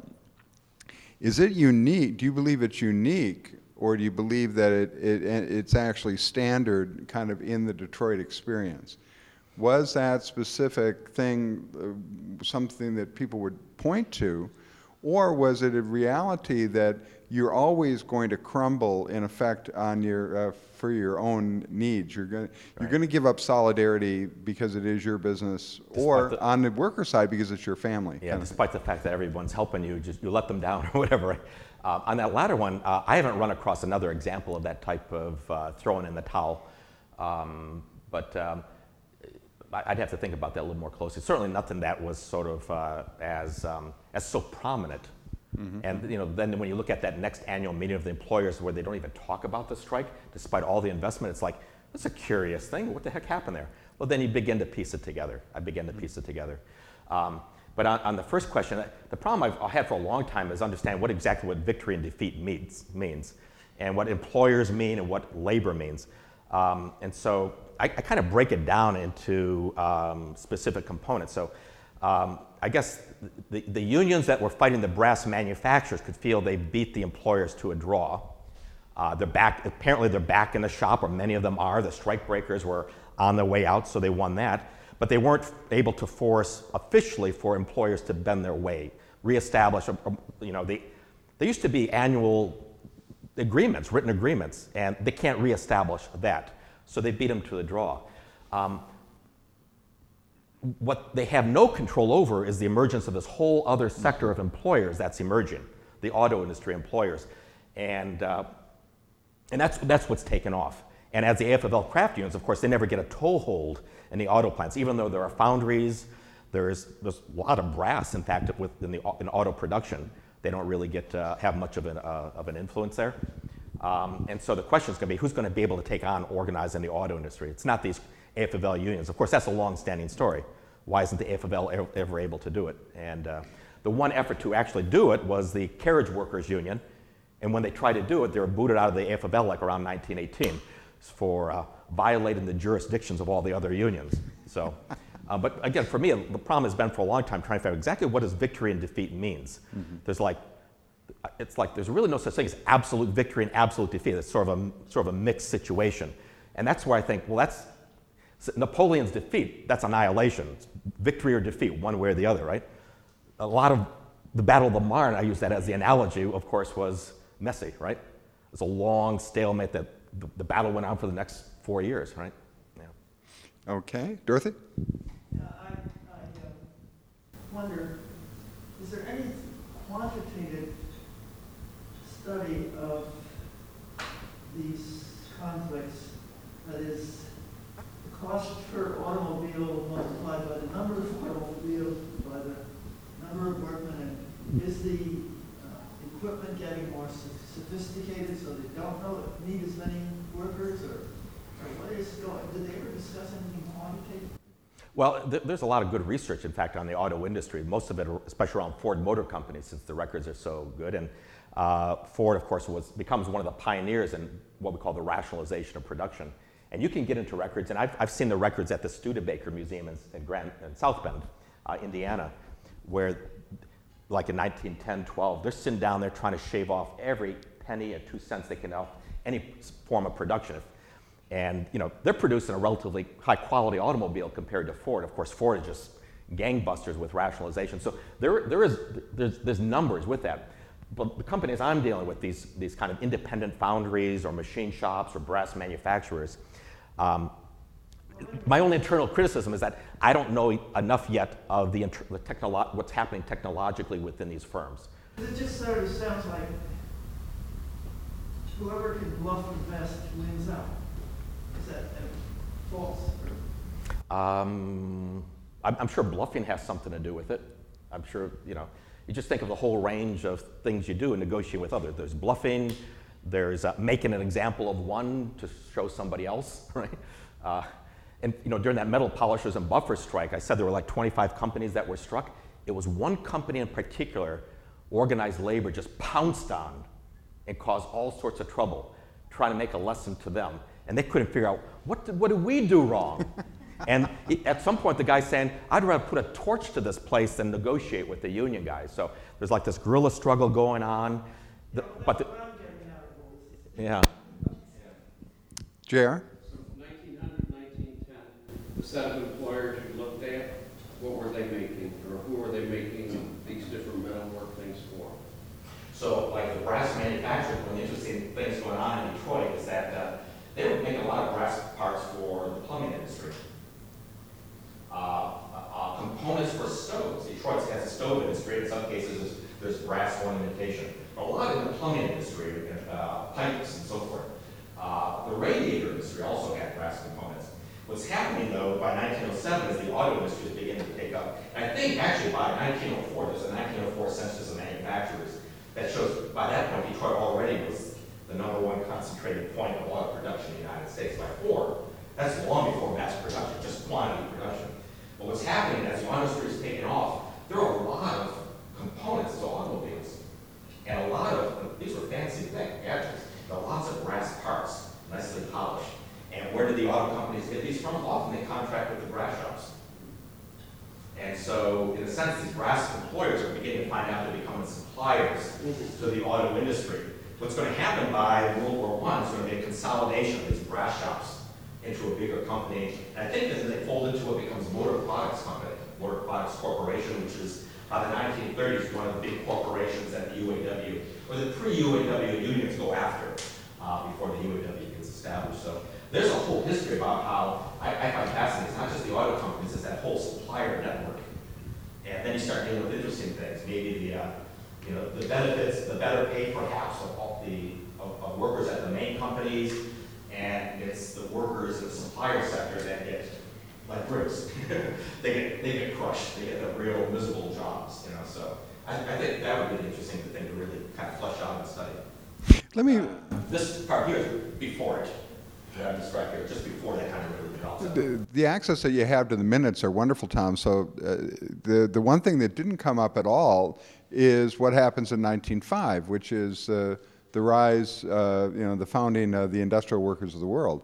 is it unique? Do you believe it's unique, or do you believe that it, it it's actually standard kind of in the Detroit experience? Was that specific thing uh, something that people would point to, or was it a reality that you're always going to crumble, in effect, on your uh, for your own needs? You're going right. you're going to give up solidarity because it is your business, despite or the, on the worker side because it's your family. Yeah, despite the fact that everyone's helping you, just you let them down or whatever. Uh, on that latter one, uh, I haven't run across another example of that type of uh, throwing in the towel, um, but. Um, I'd have to think about that a little more closely. Certainly nothing that was sort of uh, as, um, as so prominent. Mm-hmm. And you know, then when you look at that next annual meeting of the employers where they don't even talk about the strike, despite all the investment, it's like, that's a curious thing. What the heck happened there? Well, then you begin to piece it together. I begin to piece it together. Um, but on, on the first question, the problem I've had for a long time is understanding what exactly what victory and defeat means, means and what employers mean and what labor means. Um, and so I, I kind of break it down into um, specific components. So um, I guess the, the unions that were fighting the brass manufacturers could feel they beat the employers to a draw. Uh, they're back, apparently they're back in the shop, or many of them are. The strike breakers were on their way out, so they won that. But they weren't able to force officially for employers to bend their way, reestablish, a, you know, the, there used to be annual agreements, written agreements, and they can't reestablish that. So they beat them to the draw. Um, what they have no control over is the emergence of this whole other sector of employers that's emerging, the auto industry employers. And, uh, and that's, that's what's taken off. And as the A F L craft unions, of course, they never get a toehold in the auto plants, even though there are foundries, there's, there's a lot of brass, in fact, within the, in auto production. They don't really get to have much of an, uh, of an influence there. Um, and so the question is going to be, who's going to be able to take on organizing the auto industry? It's not these A F L unions. Of course, that's a long-standing story. Why isn't the A F L ever, ever able to do it? And uh, the one effort to actually do it was the Carriage Workers Union. And when they tried to do it, they were booted out of the A F L like around nineteen eighteen for uh, violating the jurisdictions of all the other unions. So, uh, but again, for me, the problem has been for a long time trying to figure out exactly what does victory and defeat means. Mm-hmm. There's like, it's like there's really no such thing as absolute victory and absolute defeat. It's sort of a sort of a mixed situation, and that's where I think, well, that's Napoleon's defeat. That's annihilation. It's victory or defeat, one way or the other, right? A lot of the Battle of the Marne, I use that as the analogy, of course, was messy, right? It's a long stalemate that the, the battle went on for the next four years, right? Yeah. Okay, Dorothy? Uh, I, I uh, wonder, is there any quantitative study of these conflicts, that is, the cost per automobile multiplied by the number of automobiles, by the number of workmen, and is the uh, equipment getting more sophisticated so they don't know, need as many workers, or, or what is going, did they ever discuss anything quantitative? Well, th there's a lot of good research, in fact, on the auto industry, most of it, especially around Ford Motor Company, since the records are so good. And uh, Ford, of course, was, becomes one of the pioneers in what we call the rationalization of production. And you can get into records, and I've, I've seen the records at the Studebaker Museum in, in, Grand, in South Bend, uh, Indiana, where, like in nineteen ten, twelve, they're sitting down there trying to shave off every penny and two cents they can off any form of production. And you know, they're producing a relatively high-quality automobile compared to Ford. Of course, Ford is just gangbusters with rationalization. So there, there is, there's, there's numbers with that. But the companies I'm dealing with, these, these kind of independent foundries or machine shops or brass manufacturers, um, my only internal criticism is that I don't know enough yet of the, the technolo what's happening technologically within these firms. It just sort of sounds like whoever can bluff the best wins out. Is that uh, false? Um, I'm, I'm sure bluffing has something to do with it. I'm sure, you know, you just think of the whole range of things you do in negotiating with others. There's bluffing, there's uh, making an example of one to show somebody else, right? Uh, and you know, during that metal polishers and buffers strike, I said there were like twenty-five companies that were struck. It was one company in particular, organized labor, just pounced on and caused all sorts of trouble, trying to make a lesson to them. And they couldn't figure out, what did, what did we do wrong? And it, at some point, the guy's saying, I'd rather put a torch to this place than negotiate with the union guys. So there's like this guerrilla struggle going on. The, but the, yeah. J R? So nineteen hundred, nineteen ten, the set of employers you looked at, what were they making, or who were they making these different metalwork things for? So like the brass manufacturers, one of the interesting things going on in Detroit is that uh, they were making a lot of brass parts for the plumbing industry. Uh, uh, components for stoves. Detroit has a stove industry. In some cases, there's, there's brass ornamentation. But a lot in the plumbing industry, uh, pipes and so forth. Uh, the radiator industry also had brass components. What's happening, though, by nineteen oh seven is the auto industry is beginning to take up. And I think, actually, by nineteen oh four, there's a nineteen oh four census of manufacturers that shows, by that point, Detroit already was the number one concentrated point of auto production in the United States by Ford. That's long before mass production, just quantity production. But what's happening as the auto industry is taking off, there are a lot of components to automobiles. And a lot of, these were fancy things, gadgets. There are lots of brass parts, nicely polished. And where did the auto companies get these from? Often they contract with the brass shops. And so, in a sense, these brass employers are beginning to find out they're becoming suppliers to the auto industry. What's going to happen by World War One is going to be a consolidation of these brass shops into a bigger company. And I think that they fold into what becomes Motor Products Company, Motor Products Corporation, which is by the nineteen thirties one of the big corporations that the U A W or the pre-U A W unions go after uh, before the U A W gets established. So there's a whole history about how, I, I find fascinating, it's not just the auto companies, it's that whole supplier network. And then you start dealing with interesting things, maybe the, uh, you know, the benefits, the better pay perhaps of all the of, of workers at the main companies, and it's the workers in the supplier sector that get like bricks. they get they get crushed. They get the real miserable jobs. You know, so I, I think that would be an interesting thing to really kind of flesh out and study. Let me. Uh, this part here is before it. That I'm describing here, just before that kind of really developed. The, the access that you have to the minutes are wonderful, Tom. So uh, the the one thing that didn't come up at all is what happens in nineteen oh five, which is uh, the rise, uh, you know, the founding of the industrial workers of the world.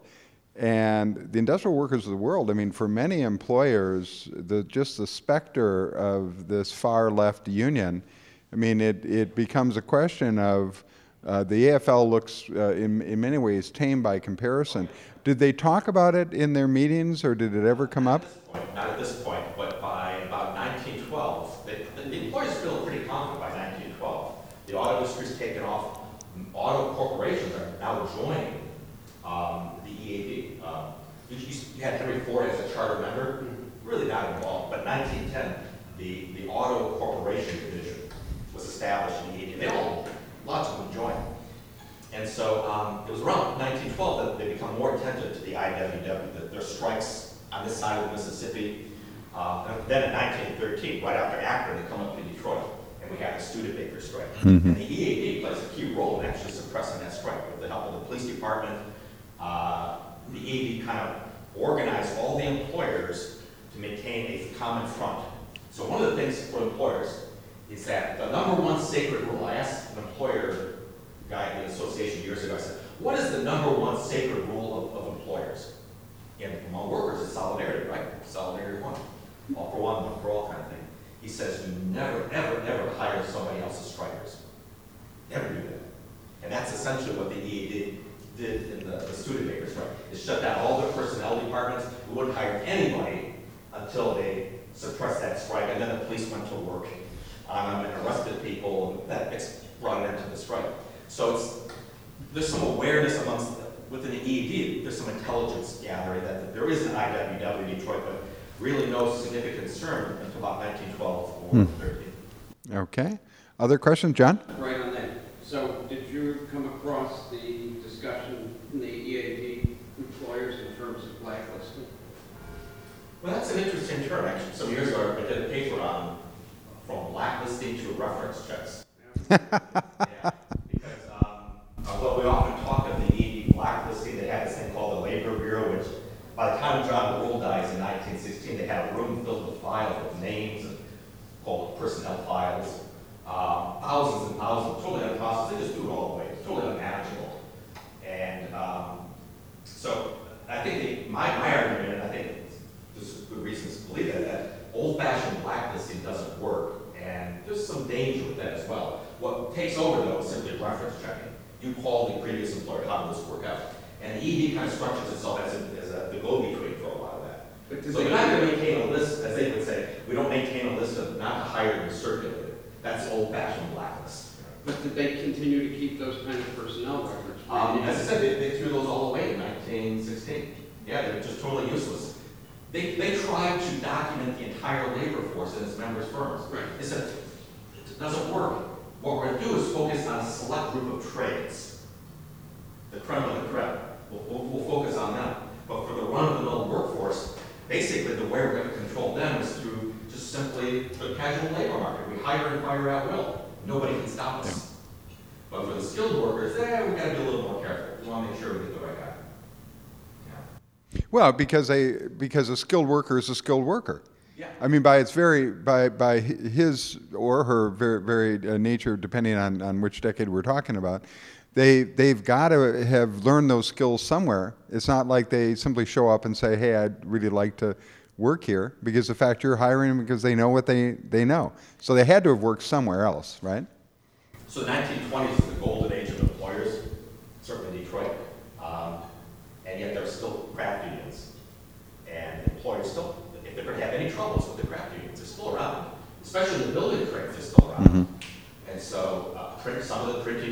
And the industrial workers of the world, I mean, for many employers, the just the specter of this far left union, I mean, it, it becomes a question of uh, the A F L looks uh, in, in many ways tame by comparison. Did they talk about it in their meetings, or did it ever come up? Not at this point, not at this point, but by about nineteen twelve, they, the, the employers feel pretty confident by nineteen twelve. The auto industry's taken off. Auto corporations are now joining um, the E A D. Um, you, you had Henry Ford as a charter member, really not involved, but nineteen ten, the, the auto corporation division was established in the E A D. They all, lots of them joined. And so um, it was around nineteen twelve that they become more attentive to the I W W, the, their strikes on this side of the Mississippi. Uh, and then in nineteen thirteen, right after Akron, they come up to Detroit, and we have the Studebaker strike. Mm-hmm. And the E A D plays a key role in actually suppressing that strike with the help of the police department. Uh, the E A D kind of organized all the employers to maintain a common front. So one of the things for employers is that the number one sacred rule, I asked an employer guy in the association years ago, I said, what is the number one sacred rule of, of employers? And among workers, it's solidarity, right? Solidarity one. All for one, one for all kind of thing. He says, you never, ever, ever hire somebody else's strikers. Never do that. And that's essentially what the E A D did in the, the Studebaker strike. It shut down all the personnel departments. We wouldn't hire anybody until they suppressed that strike, and then the police went to work on them and arrested people, and that brought an end to the strike. So it's, there's some awareness amongst, within the E A D, there's some intelligence gathering that there is an I W W in Detroit, but really no significant concern until about nineteen twelve or hmm. thirteen. Okay. Other questions, John? Right on that. So did you come across the discussion in the E A D employers in terms of blacklisting? Well, that's an interesting term, actually. Some years ago, I did a paper on from blacklisting to reference checks. Yeah. yeah. Because um, although we often talk of the E A D blacklisting, they had this thing called the Labor Bureau, which by the time John Rule dies in nineteen sixteen, they had a room filled with files with names and called personnel files. Um, thousands and thousands, totally unprocessed. They just do it all the way. It's totally unmanageable. And um, so I think the, my, my argument, and I think there's good reasons to believe that, that old-fashioned blacklisting doesn't work. And there's some danger with that as well. What takes over, though, is simply reference checking. You call the previous employer, how does this work out? And the E A D kind of structures itself as, a, as a, the go-between for a lot of that. But so you're not going to maintain a list, as they would say, we don't maintain a list of not hired and circulated. That's old-fashioned blacklist. But did they continue to keep those kind of personnel records? Um, as I said, they, they threw those all away in nineteen sixteen. Yeah, they're just totally useless. They, they tried to document the entire labor force in its members' firms. Right. They said, it doesn't work. What we're going to do is focus on a select group of trades. The creme of the creme. We'll, we'll, we'll focus on them. But for the run-of-the-mill workforce, basically the way we're going to control them is through just simply the casual labor market. We hire and fire at will. Nobody can stop us. Yeah. But for the skilled workers, eh, we've got to be a little more careful. We want to make sure we get the right guy. Yeah. Well, because a because a skilled worker is a skilled worker. Yeah. I mean, by its very by by his or her very very uh, nature, depending on, on which decade we're talking about, they they've got to have learned those skills somewhere. It's not like they simply show up and say, "Hey, I'd really like to work here," because the fact you're hiring them because they know what they they know. So they had to have worked somewhere else, right? So the nineteen twenties is the golden age of employers, certainly Detroit, um, and yet there are still craft unions, and employers still, if they're going to have any troubles with the craft unions, they're still around, especially the building trades, they're still around. Mm-hmm. And so uh, print, some of the printing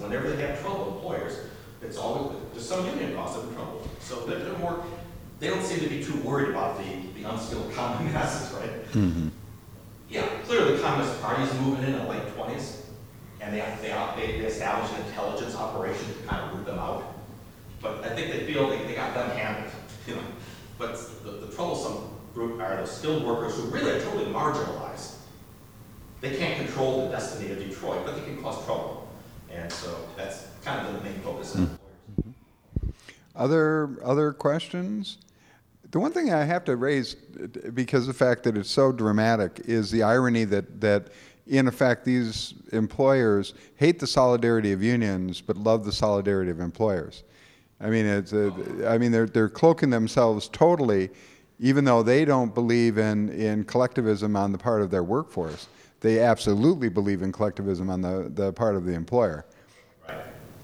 whenever they have trouble, employers, it's always, there's some union cause them trouble. So they're, they're more, they don't seem to be too worried about the, the unskilled common masses, right? Mm-hmm. Yeah, clearly the Communist Party is moving in in the late twenties, and they, they, they established an intelligence operation to kind of root them out. But I think they feel they, they got them handled, you know. But the, the troublesome group are the skilled workers who really are totally marginalized. They can't control the destiny of Detroit, but they can cause trouble. And so that's kind of the main focus of employers. Mm-hmm. Other, other questions? The one thing I have to raise, because of the fact that it's so dramatic, is the irony that, that in effect, these employers hate the solidarity of unions, but love the solidarity of employers. I mean, it's a, I mean, they're, they're cloaking themselves totally, even though they don't believe in, in collectivism on the part of their workforce. They absolutely believe in collectivism on the, the part of the employer. Right.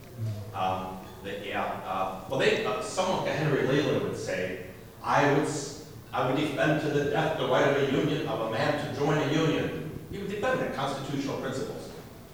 Um, they, yeah. Uh, well, they, uh, someone like Henry Leland would say, I would, I would defend to the death the right of a union, of a man to join a union. He would defend their constitutional principles.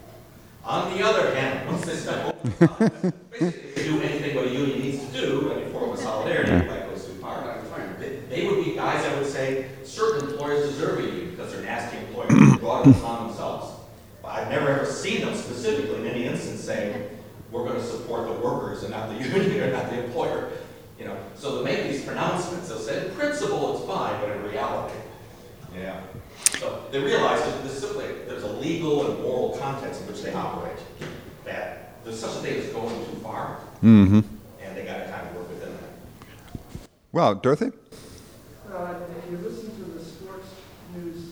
On the other hand, once they step over, basically they do anything what a union needs to do, and form a solidarity, like those two parties, they, they would be guys that would say certain employers deserve a union because they're nasty employers who brought it upon themselves. But I've never ever seen them specifically in any instance say, we're going to support the workers and not the union or not the employer. You know, so they'll make these pronouncements. They'll say, in principle, it's fine, but in reality, yeah. So they realize that this simply, there's a legal and moral context in which they operate. That there's such a thing as going too far, Mm-hmm. and they got to kind of work within that. Well, Dorothy? Uh, if you listen to the sports news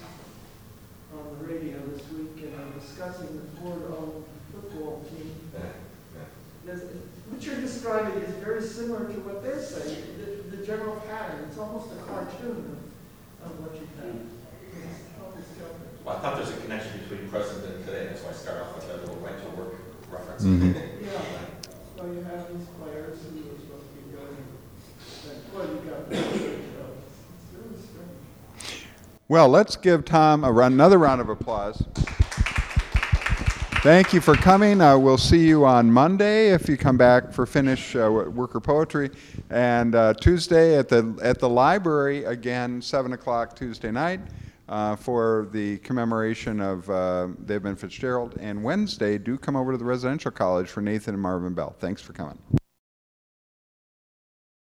on the radio this week, and I'm discussing the Ford-owned football team, Yeah. there's, what you're describing is very similar to what they're saying, the, the general pattern. It's almost a cartoon of, of what you have. It's almost different. Well, I thought there's a connection between present and today. That's why I start off with that little right to work reference. Mhm. Yeah, so you have these players who are supposed to be good, and, well, you got the it's really strange. Well, let's give Tom a run, another round of applause. Thank you for coming. Uh, we'll see you on Monday if you come back for Finish uh, Worker Poetry, and uh, Tuesday at the at the library again, seven o'clock Tuesday night uh, for the commemoration of uh, David Fitzgerald. And Wednesday, do come over to the Residential College for Nathan and Marvin Bell. Thanks for coming.